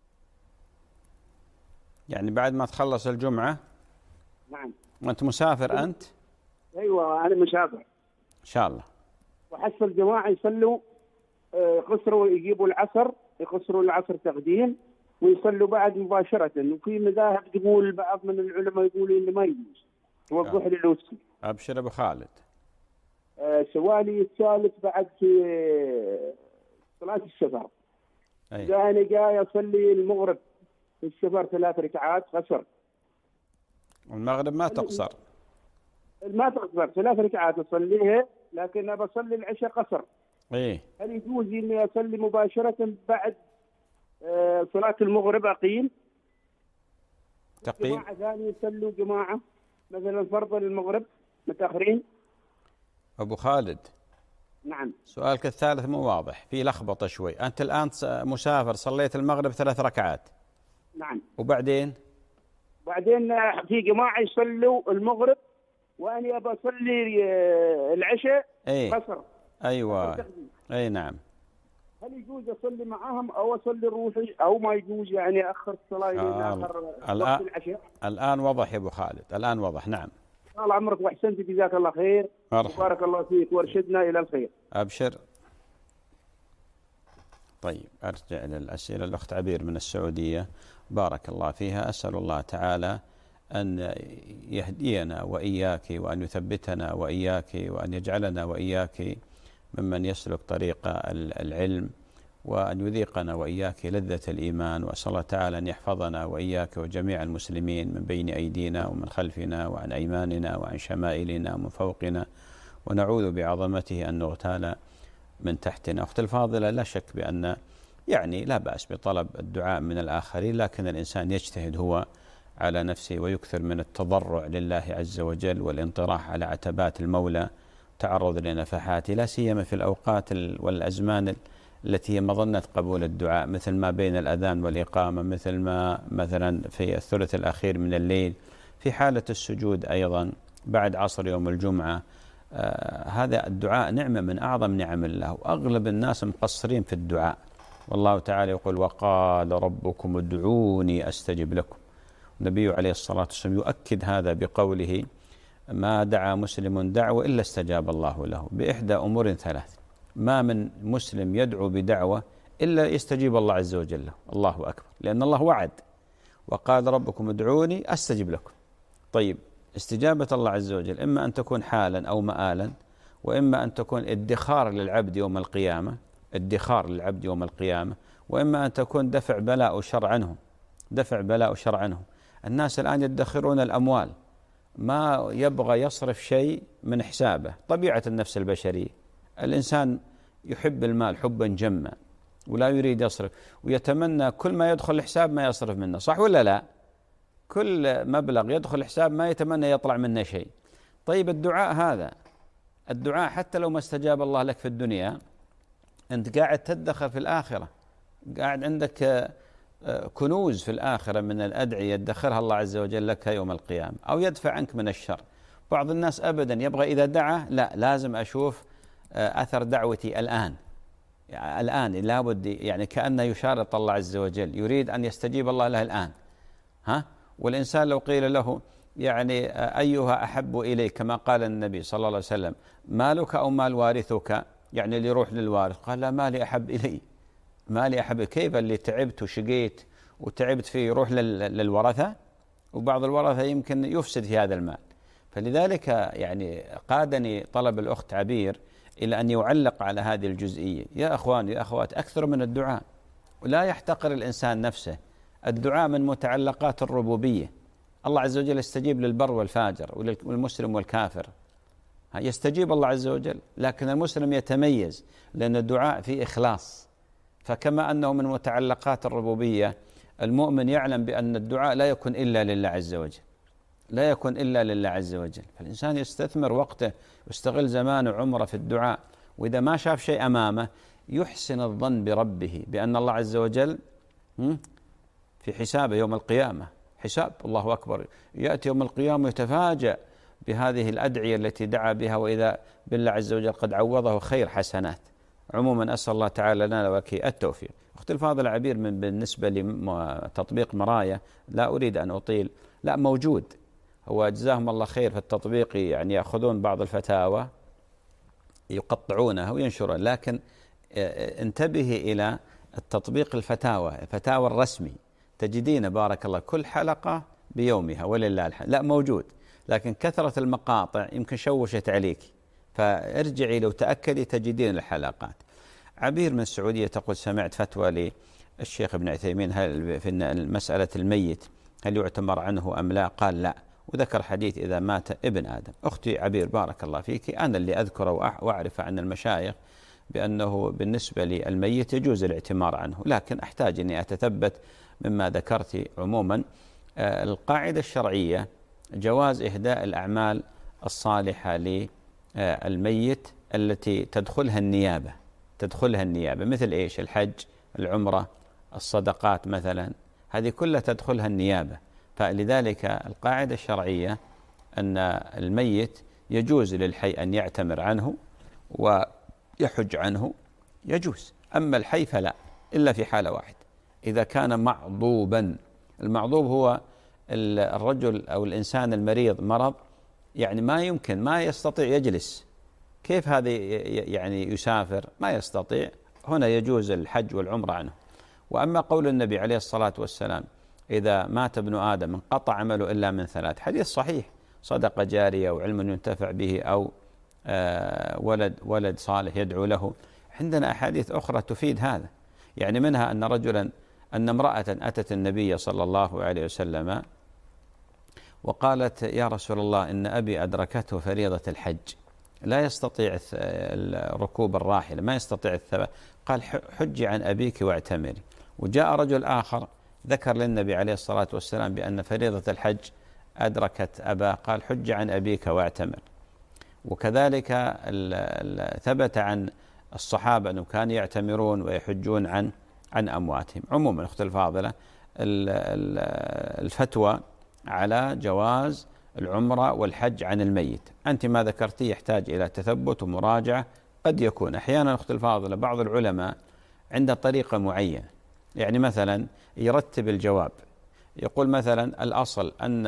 Speaker 2: يعني بعد ما تخلص الجمعة؟
Speaker 6: نعم.
Speaker 2: وأنت مسافر أنت؟
Speaker 6: أيوة أنا مسافر.
Speaker 2: إن شاء الله.
Speaker 6: وحس الجماعة يصلوا يقصروا يجيبوا العصر يقصروا العصر تقديم ويصلوا بعد مباشرة، وفي مذاهب تقول بعض من العلماء يقولوا إنه ما يجوز. توضح لي لو تسمح.
Speaker 2: أبشر أبو خالد.
Speaker 6: آه سؤالي الثالث بعد في صلاة السفر. إذا أنا جاي أصلي المغرب في السفر ثلاث ركعات قصر.
Speaker 2: والمغرب ما تقصر.
Speaker 6: ما تقصر ثلاث ركعات أصليها، لكن أنا بصلي العشاء قصر.
Speaker 2: إيه.
Speaker 6: هل يجوز إني أصلي مباشرة بعد آه صلاة المغرب أقيم؟
Speaker 2: تقييم.
Speaker 6: جماعة ثانية يصلوا جماعة مثلا فرض المغرب متأخرين.
Speaker 2: أبو خالد.
Speaker 6: نعم.
Speaker 2: سؤالك الثالث مو واضح، في لخبطة شوي. أنت الآن مسافر صليت المغرب ثلاث ركعات.
Speaker 6: نعم.
Speaker 2: وبعدين؟
Speaker 6: بعدين في جماعة يصلوا المغرب وأنا أبى أصلي العشاء
Speaker 2: ايه؟
Speaker 6: قصر.
Speaker 2: أيوة. أي نعم.
Speaker 6: هل يجوز أصلي معاهم أو أصلي روحي أو ما يجوز يعني أخر الصلاة إلى
Speaker 2: آه.
Speaker 6: آخر
Speaker 2: الآن
Speaker 6: وقت العشاء؟
Speaker 2: الآن وضح يا أبو خالد، الآن وضح. نعم.
Speaker 6: طال عمرك وأحسنت، جزاك الله خير.
Speaker 2: مرحبا.
Speaker 6: بارك الله فيك وارشدنا إلى الخير.
Speaker 2: أبشر. طيب أرجع للأسئلة. الأخت عبير من السعودية بارك الله فيها، أسأل الله تعالى أن يهدينا وإياك وأن يثبتنا وإياك وأن يجعلنا وإياك ممن يسلك طريق العلم، وأن يذيقنا وإياك لذة الإيمان. وأسأل الله تعالى أن يحفظنا وإياك وجميع المسلمين من بين أيدينا ومن خلفنا وعن أيماننا وعن شمائلنا ومن فوقنا، ونعوذ بعظمته أن نغتال من تحتنا. أخت الفاضلة، لا شك بأن يعني لا بأس بطلب الدعاء من الآخرين، لكن الإنسان يجتهد هو على نفسه ويكثر من التضرع لله عز وجل والانطراح على عتبات المولى، تعرض لنفحاته، لا سيما في الأوقات والأزمان التي هي مظنة قبول الدعاء، مثل ما بين الأذان والإقامة، مثل ما مثلا في الثلث الأخير من الليل، في حالة السجود أيضا بعد عصر يوم الجمعة. آه هذا الدعاء نعمة من أعظم نعم الله، وأغلب الناس مقصرين في الدعاء. والله تعالى يقول: وقال ربكم ادعوني أستجب لكم. النبي عليه الصلاة والسلام يؤكد هذا بقوله: ما دعا مسلم دعوة إلا استجاب الله له بإحدى أمور ثلاث. ما من مسلم يدعو بدعوة إلا يستجيب الله عز وجل له. الله أكبر، لأن الله وعد: وقال ربكم ادعوني أستجب لكم. طيب، استجابة الله عز وجل إما أن تكون حالا أو مآلا، وإما أن تكون ادخار للعبد يوم القيامة، ادخار للعبد يوم القيامة، وإما أن تكون دفع بلاء وشر عنه، دفع بلاء وشر عنه. الناس الآن يدخرون الأموال، ما يبغى يصرف شيء من حسابه. طبيعة النفس البشرية، الإنسان يحب المال حبا جما ولا يريد يصرف، ويتمنى كل ما يدخل الحساب ما يصرف منه، صح ولا لا؟ كل مبلغ يدخل الحساب ما يتمنى يطلع منه شيء. طيب، الدعاء هذا، الدعاء حتى لو ما استجاب الله لك في الدنيا، أنت قاعد تدخر في الآخرة، قاعد عندك كنوز في الآخرة من الأدعية يدخرها الله عز وجل لك يوم القيامة، أو يدفع عنك من الشر. بعض الناس أبدا يبغى إذا دعا، لا، لازم أشوف أثر دعوتي الآن، يعني الآن لابد، يعني كأنه يشارط الله عز وجل، يريد أن يستجيب الله له الآن. ها؟ والإنسان لو قيل له يعني أيها أحب إليك، كما قال النبي صلى الله عليه وسلم: مالك أو مال وارثك، يعني اللي يروح للوارث، قال: لا، مالي أحب إلي، مالي أحب. كيف اللي تعبت وشقيت وتعبت فيه يروح للورثة؟ وبعض الورثة يمكن يفسد في هذا المال. فلذلك يعني قادني طلب الأخت عبير إلى أن يعلق على هذه الجزئية. يا أخواني يا أخوات، أكثر من الدعاء، ولا يحتقر الإنسان نفسه. الدعاء من متعلقات الربوبية. الله عز وجل يستجيب للبر والفاجر والمسلم والكافر، يستجيب الله عز وجل، لكن المسلم يتميز لأن الدعاء فيه إخلاص. فكما أنه من متعلقات الربوبية، المؤمن يعلم بأن الدعاء لا يكون إلا لله عز وجل، لا يكون إلا لله عز وجل. فالإنسان يستثمر وقته ويستغل زمانه وعمره في الدعاء، وإذا ما شاف شيء أمامه يحسن الظن بربه بأن الله عز وجل في حسابه يوم القيامة، حساب الله أكبر. يأتي يوم القيامة يتفاجأ بهذه الأدعية التي دعا بها، وإذا بالله عز وجل قد عوضه خير حسنات. عموما أسأل الله تعالى لنا ولك التوفيق. أختي الفاضلة عبير، من بالنسبة لتطبيق مرايا، لا أريد أن أطيل، لا موجود، هو جزاهم الله خير في التطبيق، يعني يأخذون بعض الفتاوى يقطعونها وينشرون، لكن انتبهي إلى التطبيق الفتاوى، الفتاوى الرسمي، تجدين بارك الله كل حلقة بيومها ولله الحمد، لا موجود، لكن كثرة المقاطع يمكن شوشت عليك، فارجعي لو تأكدي تجدين الحلقات. عبير من السعودية تقول: سمعت فتوى للشيخ ابن عثيمين هل في مسألة الميت هل يعتمر عنه أم لا؟ قال لا، وذكر حديث إذا مات ابن آدم. أختي عبير بارك الله فيك، أنا اللي أذكر وأعرف عن المشايخ بأنه بالنسبة للميت يجوز الاعتمار عنه، لكن أحتاج أني أتثبت مما ذكرت. عموما القاعدة الشرعية جواز إهداء الأعمال الصالحة للميت التي تدخلها النيابة، تدخلها النيابة مثل إيش؟ الحج، العمرة، الصدقات مثلا، هذه كلها تدخلها النيابة. فلذلك القاعدة الشرعية أن الميت يجوز للحي أن يعتمر عنه ويحج عنه، يجوز. أما الحي فلا، إلا في حالة واحد، إذا كان معضوبا. المعضوب هو الرجل أو الإنسان المريض مرض يعني ما يمكن، ما يستطيع يجلس، كيف هذا يعني يسافر؟ ما يستطيع، هنا يجوز الحج والعمرة عنه. وأما قول النبي عليه الصلاة والسلام: إذا مات ابن آدم انقطع عمله إلا من ثلاث، حديث صحيح، صدقة جارية وعلم ينتفع به أو آه ولد ولد صالح يدعو له. عندنا أحاديث أخرى تفيد هذا، يعني منها أن رجلا أن امرأة أتت النبي صلى الله عليه وسلم وقالت: يا رسول الله، إن أبي أدركته فريضة الحج، لا يستطيع ركوب الراحلة، ما يستطيع الثبات. قال: حجي عن أبيك واعتمري. وجاء رجل آخر ذكر للنبي عليه الصلاة والسلام بأن فريضة الحج أدركت أباه، قال: حج عن أبيك واعتمر. وكذلك ثبت عن الصحابة أنهم كانوا يعتمرون ويحجون عن عن أمواتهم. عموما أختي الفاضلة، الفتوى على جواز العمرة والحج عن الميت، أنت ما ذكرتي يحتاج إلى تثبت ومراجعة. قد يكون أحيانا أختي الفاضلة بعض العلماء عنده طريقة معينة، يعني مثلا يرتب الجواب، يقول مثلا الأصل أن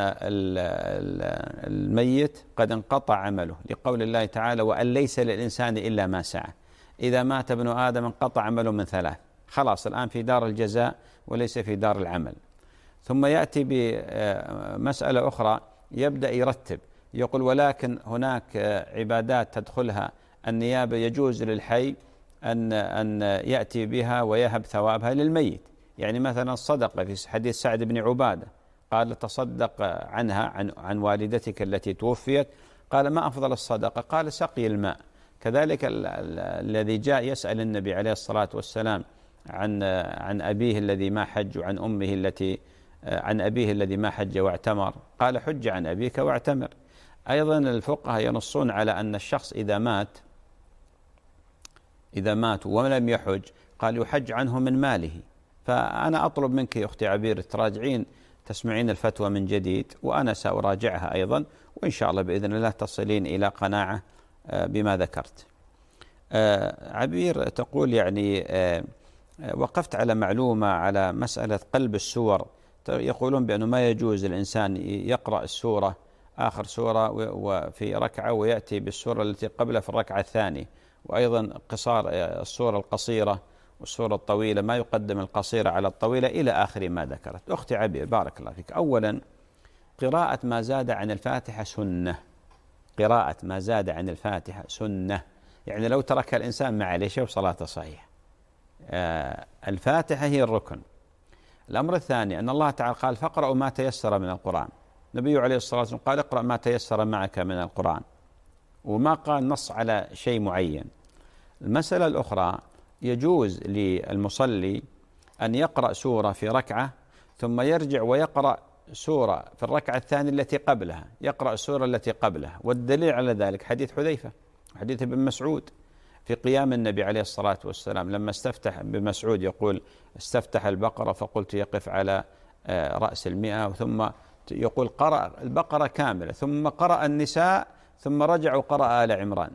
Speaker 2: الميت قد انقطع عمله لقول الله تعالى وأن ليس للإنسان إلا ما سعى، إذا مات ابن آدم انقطع عمله من ثلاث، خلاص الآن في دار الجزاء وليس في دار العمل. ثم يأتي بمسألة أخرى يبدأ يرتب، يقول ولكن هناك عبادات تدخلها النيابة يجوز للحي أن أن يأتي بها ويهب ثوابها للميت، يعني مثلا الصدقة في حديث سعد بن عبادة قال تصدق عنها عن عن والدتك التي توفيت، قال ما أفضل الصدقة؟ قال سقي الماء. كذلك الذي جاء يسأل النبي عليه الصلاة والسلام عن عن أبيه الذي ما حج وعن أمه التي عن أبيه الذي ما حج واعتمر، قال حج عن أبيك واعتمر. أيضا الفقهاء ينصون على أن الشخص إذا مات إذا مات ولم يحج قال يحج عنه من ماله. فأنا أطلب منك يا أختي عبير تراجعين تسمعين الفتوى من جديد، وأنا سأراجعها أيضا، وإن شاء الله بإذن الله تصلين إلى قناعة بما ذكرت. عبير تقول يعني وقفت على معلومة على مسألة قلب السور، يقولون بأنه ما يجوز الإنسان يقرأ السورة آخر سورة وفي ركعة ويأتي بالسورة التي قبلها في الركعة الثانية، وأيضا قصار السورة القصيرة والسورة الطويلة ما يقدم القصيرة على الطويلة إلى آخر ما ذكرت. أختي عبير بارك الله فيك، أولا قراءة ما زاد عن الفاتحة سنة، قراءة ما زاد عن الفاتحة سنة، يعني لو ترك الإنسان ما عليه شيء وصلاته صحيحة. آه الفاتحة هي الركن. الأمر الثاني أن الله تعالى قال فاقرأوا ما تيسر من القرآن، النبي عليه الصلاة والسلام قال اقرأ ما تيسر معك من القرآن، وما قال نص على شيء معين. المسألة الأخرى يجوز للمصلي أن يقرأ سورة في ركعة ثم يرجع ويقرأ سورة في الركعة الثانية التي قبلها، يقرأ السورة التي قبلها، والدليل على ذلك حديث حذيفة حديث ابن مسعود في قيام النبي عليه الصلاة والسلام لما استفتح ابن مسعود يقول استفتح البقرة فقلت يقف على رأس المئة، ثم يقول قرأ البقرة كاملة ثم قرأ النساء ثم رجع وقرأ آل عمران،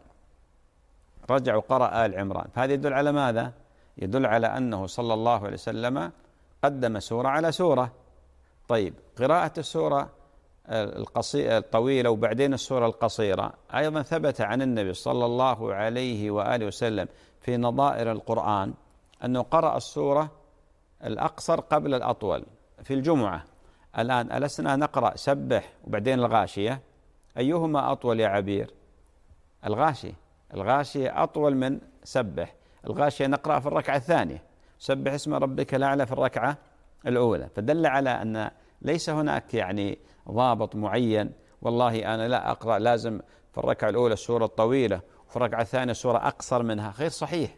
Speaker 2: رجع وقرأ آل عمران. فهذا يدل على ماذا؟ يدل على أنه صلى الله عليه وسلم قدم سورة على سورة. طيب قراءة السورة القصيرة الطويلة وبعدين السورة القصيرة أيضا ثبت عن النبي صلى الله عليه وآله وسلم في نظائر القرآن أنه قرأ السورة الأقصر قبل الأطول في الجمعة. الآن ألسنا نقرأ سبح وبعدين الغاشية، أيهما أطول يا عبير؟ الغاشية، الغاشية أطول من سبح، الغاشية نقرأ في الركعة الثانية، سبح اسم ربك الأعلى في الركعة الأولى. فدل على أن ليس هناك يعني ضابط معين، والله أنا لا أقرأ لازم في الركعة الأولى السورة الطويلة وفي الركعة الثانية سورة أقصر منها، غير صحيح.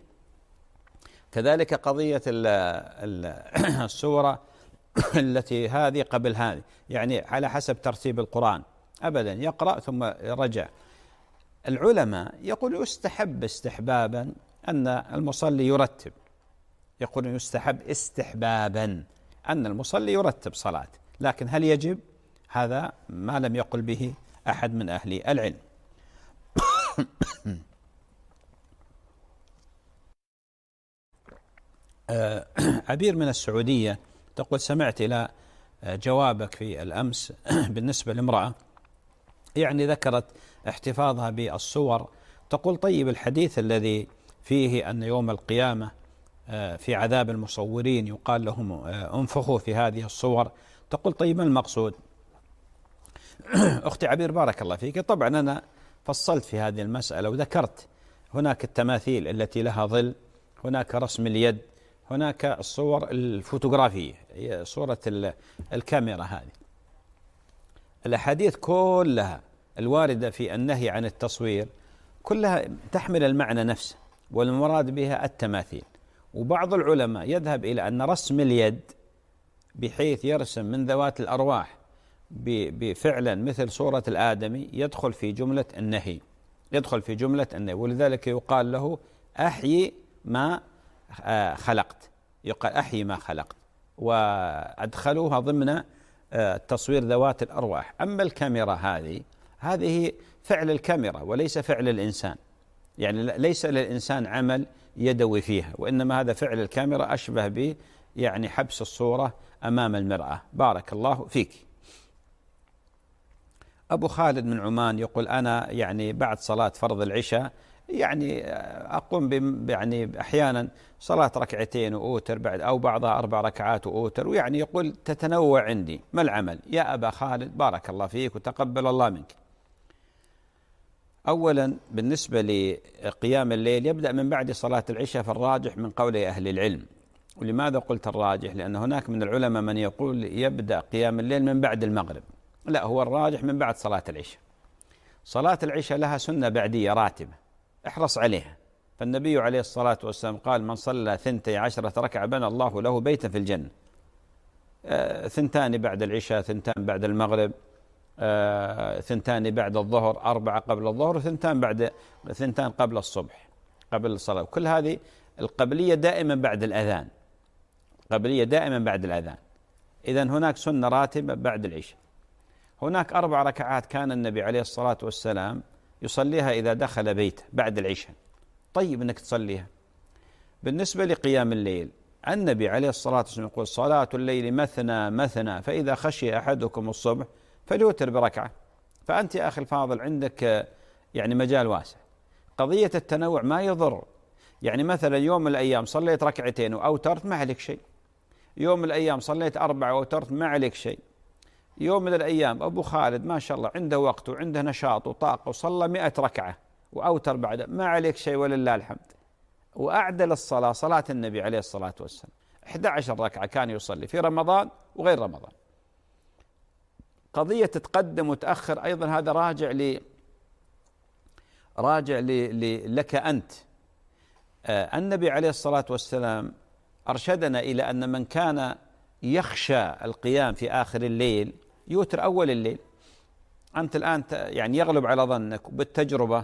Speaker 2: كذلك قضية السورة التي هذه قبل هذه، يعني على حسب ترتيب القرآن، أبدا يقرأ ثم رجع. العلماء يقول يستحب استحبابا أن المصلي يرتب، يقول يستحب استحبابا أن المصلي يرتب صلاة، لكن هل يجب؟ هذا ما لم يقل به أحد من أهل العلم. عبير من السعودية تقول سمعت إلى جوابك في الأمس بالنسبة لامرأة يعني ذكرت احتفاظها بالصور، تقول طيب الحديث الذي فيه أن يوم القيامة في عذاب المصورين يقال لهم انفخوا في هذه الصور، تقول طيب ما المقصود؟ أختي عبير بارك الله فيك، طبعا أنا فصلت في هذه المسألة وذكرت هناك التماثيل التي لها ظل، هناك رسم اليد، هناك الصور الفوتوغرافية صورة الكاميرا. هذه الأحاديث كلها الواردة في النهي عن التصوير كلها تحمل المعنى نفسه، والمراد بها التماثيل. وبعض العلماء يذهب إلى أن رسم اليد بحيث يرسم من ذوات الأرواح بفعلا مثل صورة الآدمي يدخل في جملة النهي، يدخل في جملة النهي، ولذلك يقال له أحيي ما خلقت، يقال أحيي ما خلقت، وأدخلوها ضمن تصوير ذوات الأرواح. أما الكاميرا هذه هذه فعل الكاميرا وليس فعل الإنسان، يعني ليس للإنسان عمل يدوي فيها، وإنما هذا فعل الكاميرا أشبه به يعني حبس الصورة أمام المرأة. بارك الله فيك. أبو خالد من عمان يقول أنا يعني بعد صلاة فرض العشاء يعني أقوم ب يعني أحيانا صلاة ركعتين وأوتر بعد، أو بعضها أربع ركعات وأوتر، ويعني يقول تتنوع عندي، ما العمل يا أبا خالد؟ بارك الله فيك وتقبل الله منك. أولا بالنسبة لقيام الليل يبدأ من بعد صلاة العشاء في الراجح من قول أهل العلم. ولماذا قلت الراجح؟ لأن هناك من العلماء من يقول يبدأ قيام الليل من بعد المغرب، لا، هو الراجح من بعد صلاة العشاء. صلاة العشاء لها سنة بعدية راتبة، احرص عليها، فالنبي عليه الصلاة والسلام قال من صلى ثنتي عشرة ركعة بنى الله له بيتا في الجنة. آه ثنتان بعد العشاء، ثنتان بعد المغرب، آه ثنتان بعد الظهر، أربعة قبل الظهر، وثنتان بعد ثنتان قبل الصبح قبل الصلاة. كل هذه القبلية دائما بعد الأذان، قبلية دائما بعد الأذان. إذن هناك سنة راتبة بعد العشاء. هناك أربع ركعات كان النبي عليه الصلاة والسلام يصليها إذا دخل بيته بعد العشاء. طيب أنك تصليها. بالنسبة لقيام الليل النبي عليه الصلاة والسلام يقول صلاة الليل مثنى مثنى فإذا خشي أحدكم الصبح فليوتر بركعة. فأنت يا أخي الفاضل عندك يعني مجال واسع. قضية التنوع ما يضر، يعني مثلا يوم من الأيام صليت ركعتين وأوترت ما عليك شيء، يوم من الأيام صليت أربعة وأوترت ما عليك شيء، يوم من الأيام أبو خالد ما شاء الله عنده وقت وعنده نشاط وطاقة وصلى مئة ركعة وأوتر بعد، ما عليك شيء ولله الحمد. وأعدل الصلاة صلاة النبي عليه الصلاة والسلام أحد عشر ركعة كان يصلي في رمضان وغير رمضان. قضية تتقدم وتأخر أيضا هذا راجع ل راجع ل... ل... لك أنت. آه النبي عليه الصلاة والسلام أرشدنا إلى أن من كان يخشى القيام في آخر الليل يوتر أول الليل. أنت الآن يعني يغلب على ظنك بالتجربة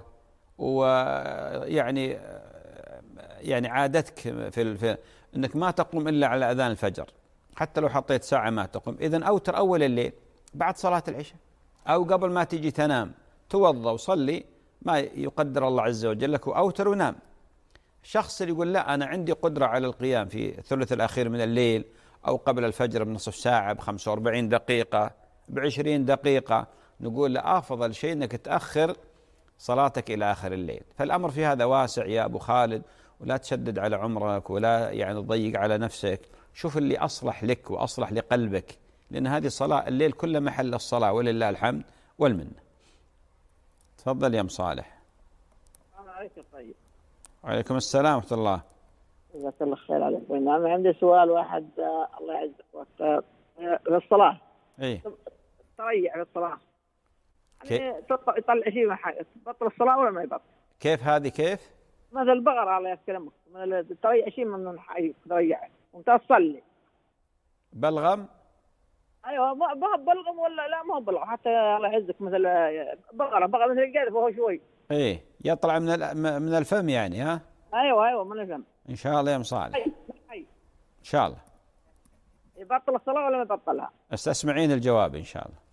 Speaker 2: ويعني يعني عادتك في, في أنك ما تقوم إلا على أذان الفجر، حتى لو حطيت ساعة ما تقوم. إذن أوتر أول الليل بعد صلاة العشاء، أو قبل ما تيجي تنام توضى وصلي ما يقدر الله عز وجل لك وأوتر ونام. شخص يقول لا أنا عندي قدرة على القيام في الثلث الأخير من الليل أو قبل الفجر بنصف ساعة بخمسة وأربعين دقيقة بعشرين دقيقة، نقول لا، أفضل شيء أنك تأخر صلاتك إلى آخر الليل. فالأمر في هذا واسع يا أبو خالد، ولا تشدد على عمرك ولا يعني تضيق على نفسك. شوف اللي أصلح لك وأصلح لقلبك، لأن هذه صلاة الليل كل محل الصلاة ولله الحمد والمنة. تفضل يا أم صالح.
Speaker 7: السلام عليكم. طيب.
Speaker 2: وعليكم السلام ورحمة الله.
Speaker 7: جزاك الله خير عليك. أنا عندي سؤال واحد. آه الله يعزك. آه في الصلاة.
Speaker 2: إيه.
Speaker 7: تريح في الصلاة.
Speaker 2: كيف؟
Speaker 7: يعني يطلع شيء من حاجة بطل الصلاة ولا ما يبطل؟
Speaker 2: كيف هذه كيف؟
Speaker 7: مثل البقرة الله يسلمك، تريح شيء من الحي تريح وأنت تصلي.
Speaker 2: بلغم؟
Speaker 7: ايوه ما بلغم ولا لا ما هو بلغم، حتى الله يعزك مثل بقرة بقرة مثل الجارف وهو شوي.
Speaker 2: ايه يطلع من من الفم يعني. ها
Speaker 7: ايوه ايوه من الفم.
Speaker 2: ان شاء الله يا مصالح. ان شاء الله.
Speaker 7: يبطل الصلاة ولا ما يبطلها؟
Speaker 2: استسمعين الجواب ان شاء الله.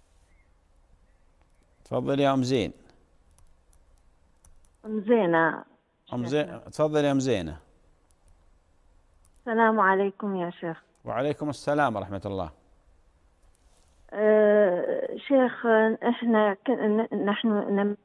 Speaker 2: تفضل يا ام زين.
Speaker 8: ام زينة.
Speaker 2: ام زين تفضل يا ام زينة.
Speaker 8: السلام عليكم يا شيخ.
Speaker 2: وعليكم السلام ورحمة الله.
Speaker 8: أه شيخ احنا نحن نم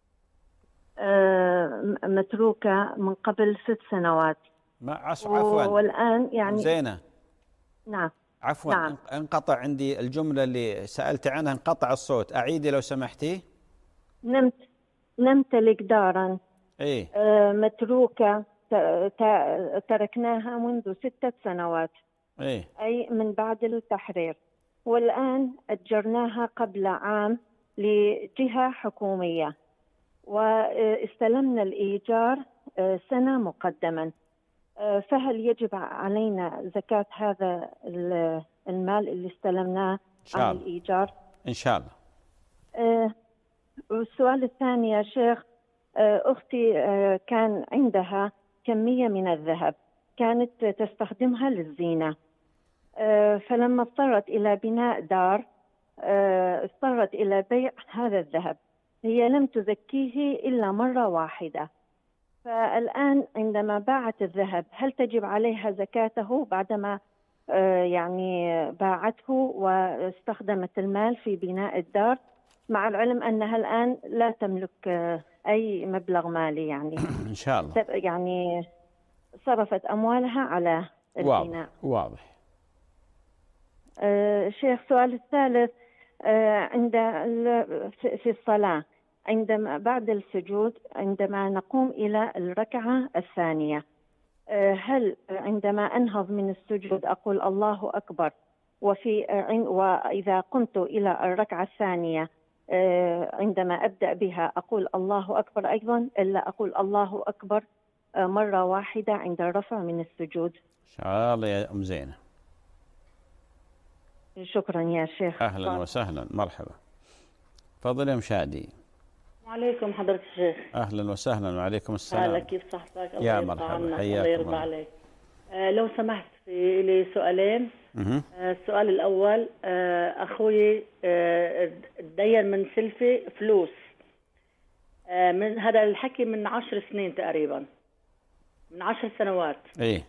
Speaker 8: أه متروكة من قبل ست سنوات.
Speaker 2: ما عفوا.
Speaker 8: والآن يعني
Speaker 2: زينة.
Speaker 8: نعم.
Speaker 2: عفوا نعم. انقطع عندي الجملة اللي سألت عنها، انقطع الصوت، أعيدي لو سمحتي.
Speaker 8: نمت نمتلك دارا.
Speaker 2: ايه.
Speaker 8: أه متروكة تركناها منذ ستة سنوات.
Speaker 2: ايه.
Speaker 8: أي من بعد التحرير، والآن أجرناها قبل عام لجهة حكومية، واستلمنا الإيجار سنة مقدما. فهل يجب علينا زكاة هذا المال اللي استلمناه عن الإيجار؟
Speaker 2: إن شاء الله.
Speaker 8: والسؤال الثاني يا شيخ، أختي كان عندها كمية من الذهب كانت تستخدمها للزينة. فلما اضطرت إلى بناء دار اضطرت إلى بيع هذا الذهب. هي لم تزكيه إلا مرة واحدة. فالآن عندما باعت الذهب هل تجب عليها زكاته بعدما يعني باعته واستخدمت المال في بناء الدار، مع العلم أنها الآن لا تملك أي مبلغ مالي يعني
Speaker 2: إن شاء الله
Speaker 8: يعني صرفت أموالها على البناء.
Speaker 2: واضح, واضح.
Speaker 8: آه شيخ، سؤال الثالث، آه عند في الصلاة عندما بعد السجود عندما نقوم إلى الركعة الثانية، آه هل عندما أنهض من السجود أقول الله أكبر، وفي وإذا قمت إلى الركعة الثانية عندما أبدأ بها أقول الله أكبر أيضا، إلا أقول الله أكبر مرة واحدة عند الرفع من السجود؟
Speaker 2: إن شاء الله يا أم زينة.
Speaker 8: شكرا يا شيخ.
Speaker 2: أهلا وسهلا، مرحبا. تفضل يا مشاهدي.
Speaker 9: وعليكم حضرة الشيخ.
Speaker 2: أهلا وسهلا. وعليكم السلام.
Speaker 9: حالك، كيف صحتك؟
Speaker 2: يا مرحبا،
Speaker 9: الله يرضى عليك. آه لو سمحت، في لي سؤالين. آه السؤال الأول، آه أخوي آه تدين من سلفي فلوس، آه من هذا الحكي من عشر سنين تقريبا، من عشر سنوات.
Speaker 2: إيه.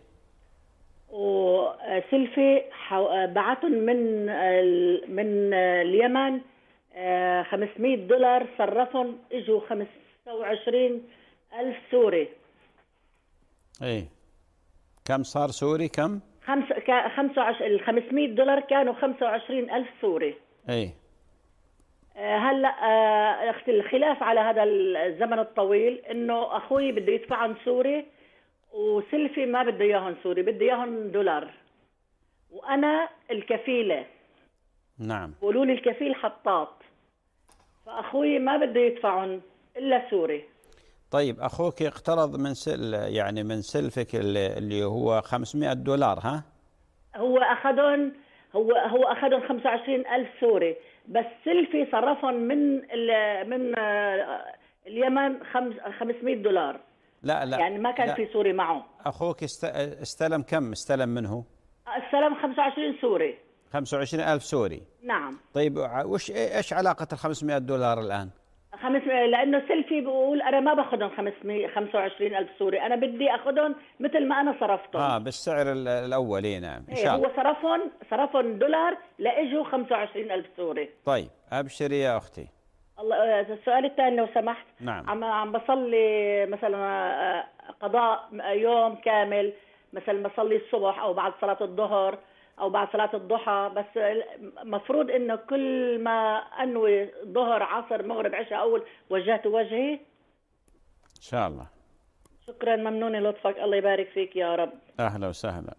Speaker 9: وسلفي بعتهم من من اليمن خمسمائة دولار، صرفهم اجوا خمسة وعشرين ألف سوري.
Speaker 2: ايه كم صار سوري؟ كم؟
Speaker 9: خمسة خمسة وعشرين ال خمسمائة دولار كانوا خمسة وعشرين ألف سوري.
Speaker 2: ايه
Speaker 9: هلا اختي الخلاف على هذا الزمن الطويل انه اخوي بده يدفعهم سوري وسلفي ما بده اياهم سوري، بده اياهم دولار، وانا الكفيله.
Speaker 2: نعم.
Speaker 9: قولوا لي الكفيل حطاط، فاخوي ما بده يدفعهم الا سوري.
Speaker 2: طيب اخوك اقترض من سل يعني من سلفك اللي هو خمسمائة دولار، ها؟
Speaker 9: هو اخذهم هو هو اخذهم خمسة وعشرين ألف سوري، بس سلفي صرفهم من من اليمن خمسمائة دولار.
Speaker 2: لا لا
Speaker 9: يعني ما كان
Speaker 2: لا.
Speaker 9: في سوري معه.
Speaker 2: اخوك استلم كم؟ استلم منه؟
Speaker 9: استلم خمسة وعشرين سوري.
Speaker 2: خمسة وعشرين ألف سوري.
Speaker 9: نعم.
Speaker 2: طيب وش ايش علاقة ال خمسمائة دولار الآن؟
Speaker 9: خمسمائة لأنه سلفي بقول أنا ما باخذهم خمسمائة خمسة وعشرين ألف سوري، أنا بدي أخذهم مثل ما أنا صرفتهم.
Speaker 2: اه بالسعر الأول. اي نعم إن شاء
Speaker 9: الله. هو صرفهم صرفهم دولار لإجوا خمسة وعشرين ألف سوري.
Speaker 2: طيب أبشري يا أختي.
Speaker 9: الله. السؤال الثاني لو سمحت.
Speaker 2: نعم.
Speaker 9: عم عم بصلي مثلا قضاء يوم كامل، مثلا بصلي الصبح أو بعد صلاة الظهر أو بعد صلاة الضحى، بس مفروض إنه كل ما أنوي ظهر عصر مغرب عشاء أول وجهت وجهي.
Speaker 2: إن شاء الله.
Speaker 9: شكرا، ممنونة لطفك، الله يبارك فيك يا رب.
Speaker 2: أهلا وسهلا.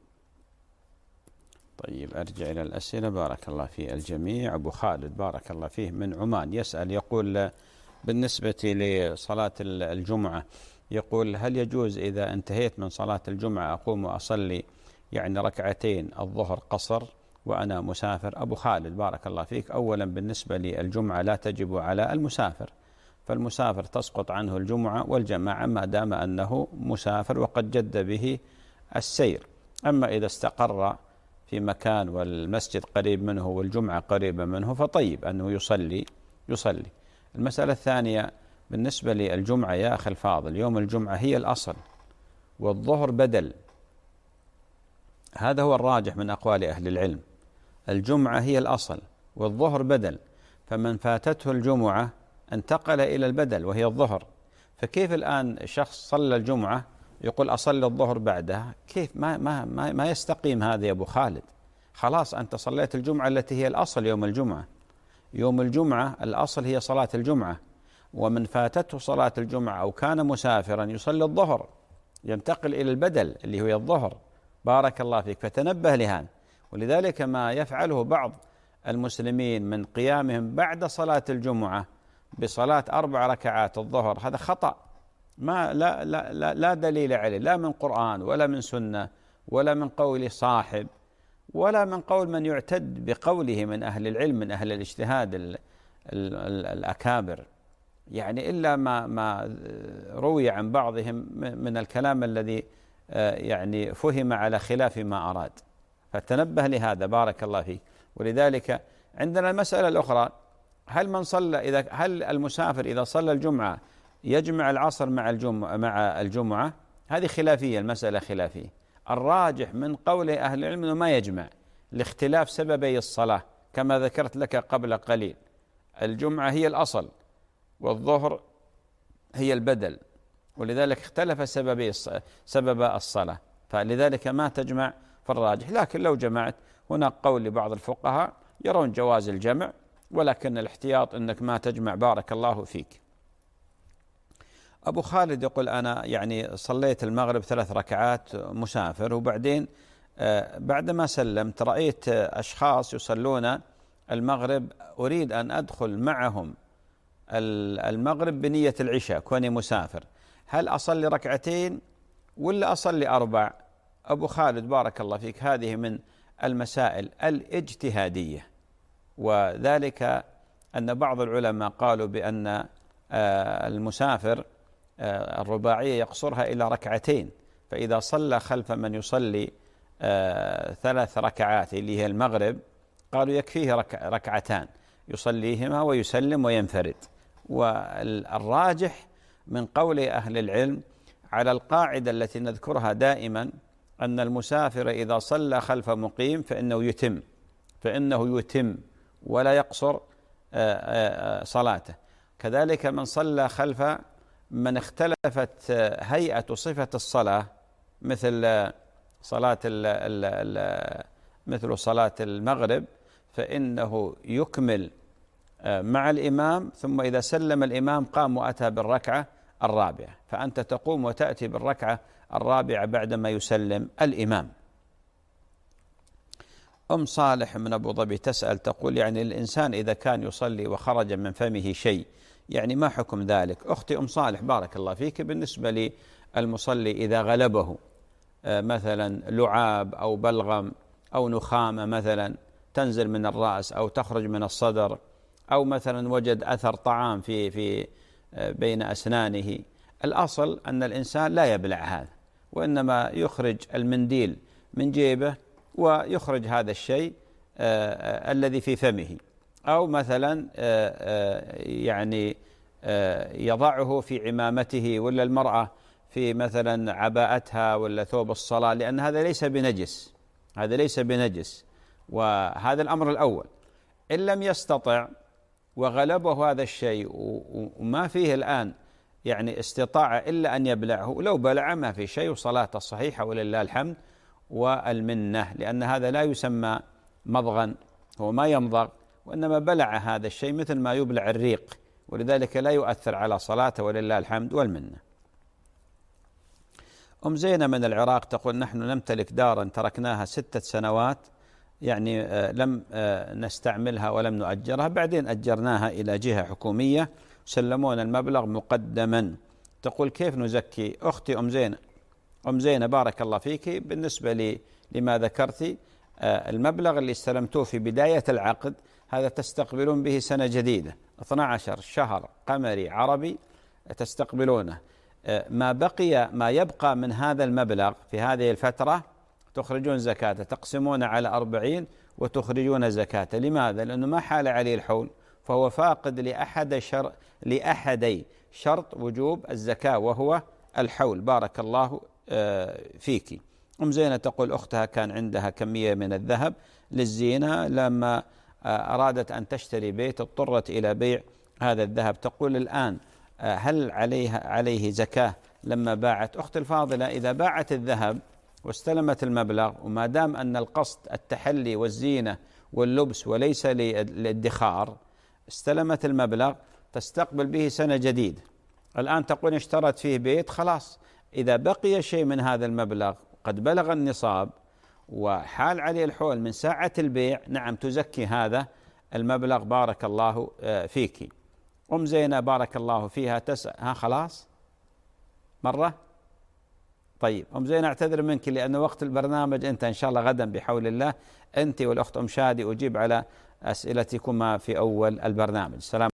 Speaker 2: طيب أرجع إلى الأسئلة. بارك الله في الجميع. أبو خالد بارك الله فيه من عمان يسأل، يقول بالنسبة لصلاة الجمعة، يقول هل يجوز إذا انتهيت من صلاة الجمعة أقوم وأصلي يعني ركعتين الظهر قصر وأنا مسافر؟ أبو خالد بارك الله فيك، أولا بالنسبة للجمعة لا تجب على المسافر، فالمسافر تسقط عنه الجمعة والجماعة ما دام أنه مسافر وقد جد به السير. أما إذا استقر في مكان والمسجد قريب منه والجمعة قريبة منه فطيب أنه يصلي يصلي. المسألة الثانية بالنسبة للجمعة يا أخي الفاضل، يوم الجمعة هي الأصل والظهر بدل، هذا هو الراجح من أقوال أهل العلم. الجمعة هي الأصل والظهر بدل، فمن فاتته الجمعة انتقل إلى البدل وهي الظهر. فكيف الآن شخص صلى الجمعة يقول أصلي الظهر بعدها؟ كيف؟ ما, ما, ما, ما يستقيم هذا يا أبو خالد. خلاص أنت صليت الجمعة التي هي الأصل يوم الجمعة. يوم الجمعة الأصل هي صلاة الجمعة، ومن فاتته صلاة الجمعة أو كان مسافرا يصلي الظهر ينتقل إلى البدل اللي هو الظهر. بارك الله فيك، فتنبه لهذا. ولذلك ما يفعله بعض المسلمين من قيامهم بعد صلاة الجمعة بصلاة أربع ركعات الظهر هذا خطأ، ما لا لا لا, لا دليل عليه، لا من قرآن ولا من سنة ولا من قول صاحب ولا من قول من يعتد بقوله من أهل العلم من أهل الاجتهاد ال ال ال الأكابر. يعني إلا ما ما روي عن بعضهم من الكلام الذي يعني فهم على خلاف ما أراد، فتنبه لهذا بارك الله فيك. ولذلك عندنا المسألة الأخرى، هل من صلى إذا هل المسافر إذا صلى الجمعة يجمع العصر مع الجمعة مع الجمعة؟ هذه خلافية، المسألة خلافية. الراجح من قول أهل العلم أنه ما يجمع لاختلاف سببي الصلاة، كما ذكرت لك قبل قليل، الجمعة هي الأصل والظهر هي البدل، ولذلك اختلف سببي سبب الصلاة، فلذلك ما تجمع في الراجح. لكن لو جمعت، هناك قول لبعض الفقهاء يرون جواز الجمع، ولكن الاحتياط أنك ما تجمع بارك الله فيك. أبو خالد يقول أنا يعني صليت المغرب ثلاث ركعات مسافر، وبعدين بعدما سلمت رأيت أشخاص يصلون المغرب، أريد أن أدخل معهم المغرب بنية العشاء كوني مسافر، هل أصلي ركعتين ولا أصلي أربع؟ أبو خالد بارك الله فيك، هذه من المسائل الاجتهادية، وذلك أن بعض العلماء قالوا بأن المسافر الرباعية يقصرها إلى ركعتين، فإذا صلى خلف من يصلي ثلاث ركعات اللي هي المغرب قالوا يكفيه ركعتان يصليهما ويسلم وينفرد. والراجح من قول أهل العلم على القاعدة التي نذكرها دائما، أن المسافر إذا صلى خلف مقيم فإنه يتم فإنه يتم ولا يقصر صلاته. كذلك من صلى خلف من اختلفت هيئة صفة الصلاة، مثل صلاة ال ال ال مثل صلاة المغرب، فإنه يكمل مع الإمام، ثم إذا سلم الإمام قام وأتى بالركعة الرابعة، فأنت تقوم وتأتي بالركعة الرابعة بعدما يسلم الإمام. أم صالح من أبو ظبي تسأل تقول يعني الإنسان إذا كان يصلي وخرج من فمه شيء يعني ما حكم ذلك؟ أختي أم صالح بارك الله فيك، بالنسبة للمصلي إذا غلبه مثلا لعاب أو بلغم أو نخامة مثلا تنزل من الرأس أو تخرج من الصدر، أو مثلا وجد أثر طعام في في بين أسنانه، الأصل أن الإنسان لا يبلع هذا، وإنما يخرج المنديل من جيبه ويخرج هذا الشيء آه الذي في فمه، أو مثلا آه آه يعني آه يضعه في عمامته، ولا المرأة في مثلا عباءتها ولا ثوب الصلاة، لأن هذا ليس بنجس، هذا ليس بنجس. وهذا الأمر الأول. إن لم يستطع وغلبه هذا الشيء وما فيه الآن يعني استطاع إلا أن يبلعه، لو بلع ما في شيء وصلاته صحيحة ولله الحمد والمنة، لأن هذا لا يسمى مضغا، هو ما يمضغ، وإنما بلع هذا الشيء مثل ما يبلع الريق، ولذلك لا يؤثر على صلاته ولله الحمد والمنة. أم زينة من العراق تقول نحن نمتلك دارا تركناها ستة سنوات، يعني لم نستعملها ولم نؤجرها، بعدين أجرناها إلى جهة حكومية سلمونا المبلغ مقدما، تقول كيف نزكي؟ أختي أم زينة أم زينة بارك الله فيك، بالنسبة لي لما ذكرتي المبلغ اللي استلمتوه في بداية العقد هذا تستقبلون به سنة جديدة، اثني عشر شهر قمري عربي تستقبلونه، ما بقي ما يبقى من هذا المبلغ في هذه الفترة تخرجون زكاة، تقسمون على أربعين وتخرجون زكاة. لماذا؟ لأنه ما حال عليه الحول، فهو فاقد لأحد شر لأحدي شرط وجوب الزكاة وهو الحول. بارك الله فيك. أم زينة تقول أختها كان عندها كمية من الذهب للزينة، لما أرادت أن تشتري بيت اضطرت إلى بيع هذا الذهب، تقول الآن هل عليها عليه زكاة لما باعت؟ أخت الفاضلة إذا باعت الذهب واستلمت المبلغ، وما دام أن القصد التحلي والزينة واللبس وليس للادخار، استلمت المبلغ تستقبل به سنة جديدة. الآن تقول اشترت فيه بيت، خلاص إذا بقي شيء من هذا المبلغ قد بلغ النصاب وحال عليه الحول من ساعة البيع، نعم تزكي هذا المبلغ. بارك الله فيك. أم زينة بارك الله فيها تسأل، ها خلاص مرة؟ طيب أم زينة أعتذر منك لأن وقت البرنامج أنت إن شاء الله غدا بحول الله أنت والأخت أم شادي أجيب على أسئلتكما في أول البرنامج. سلام.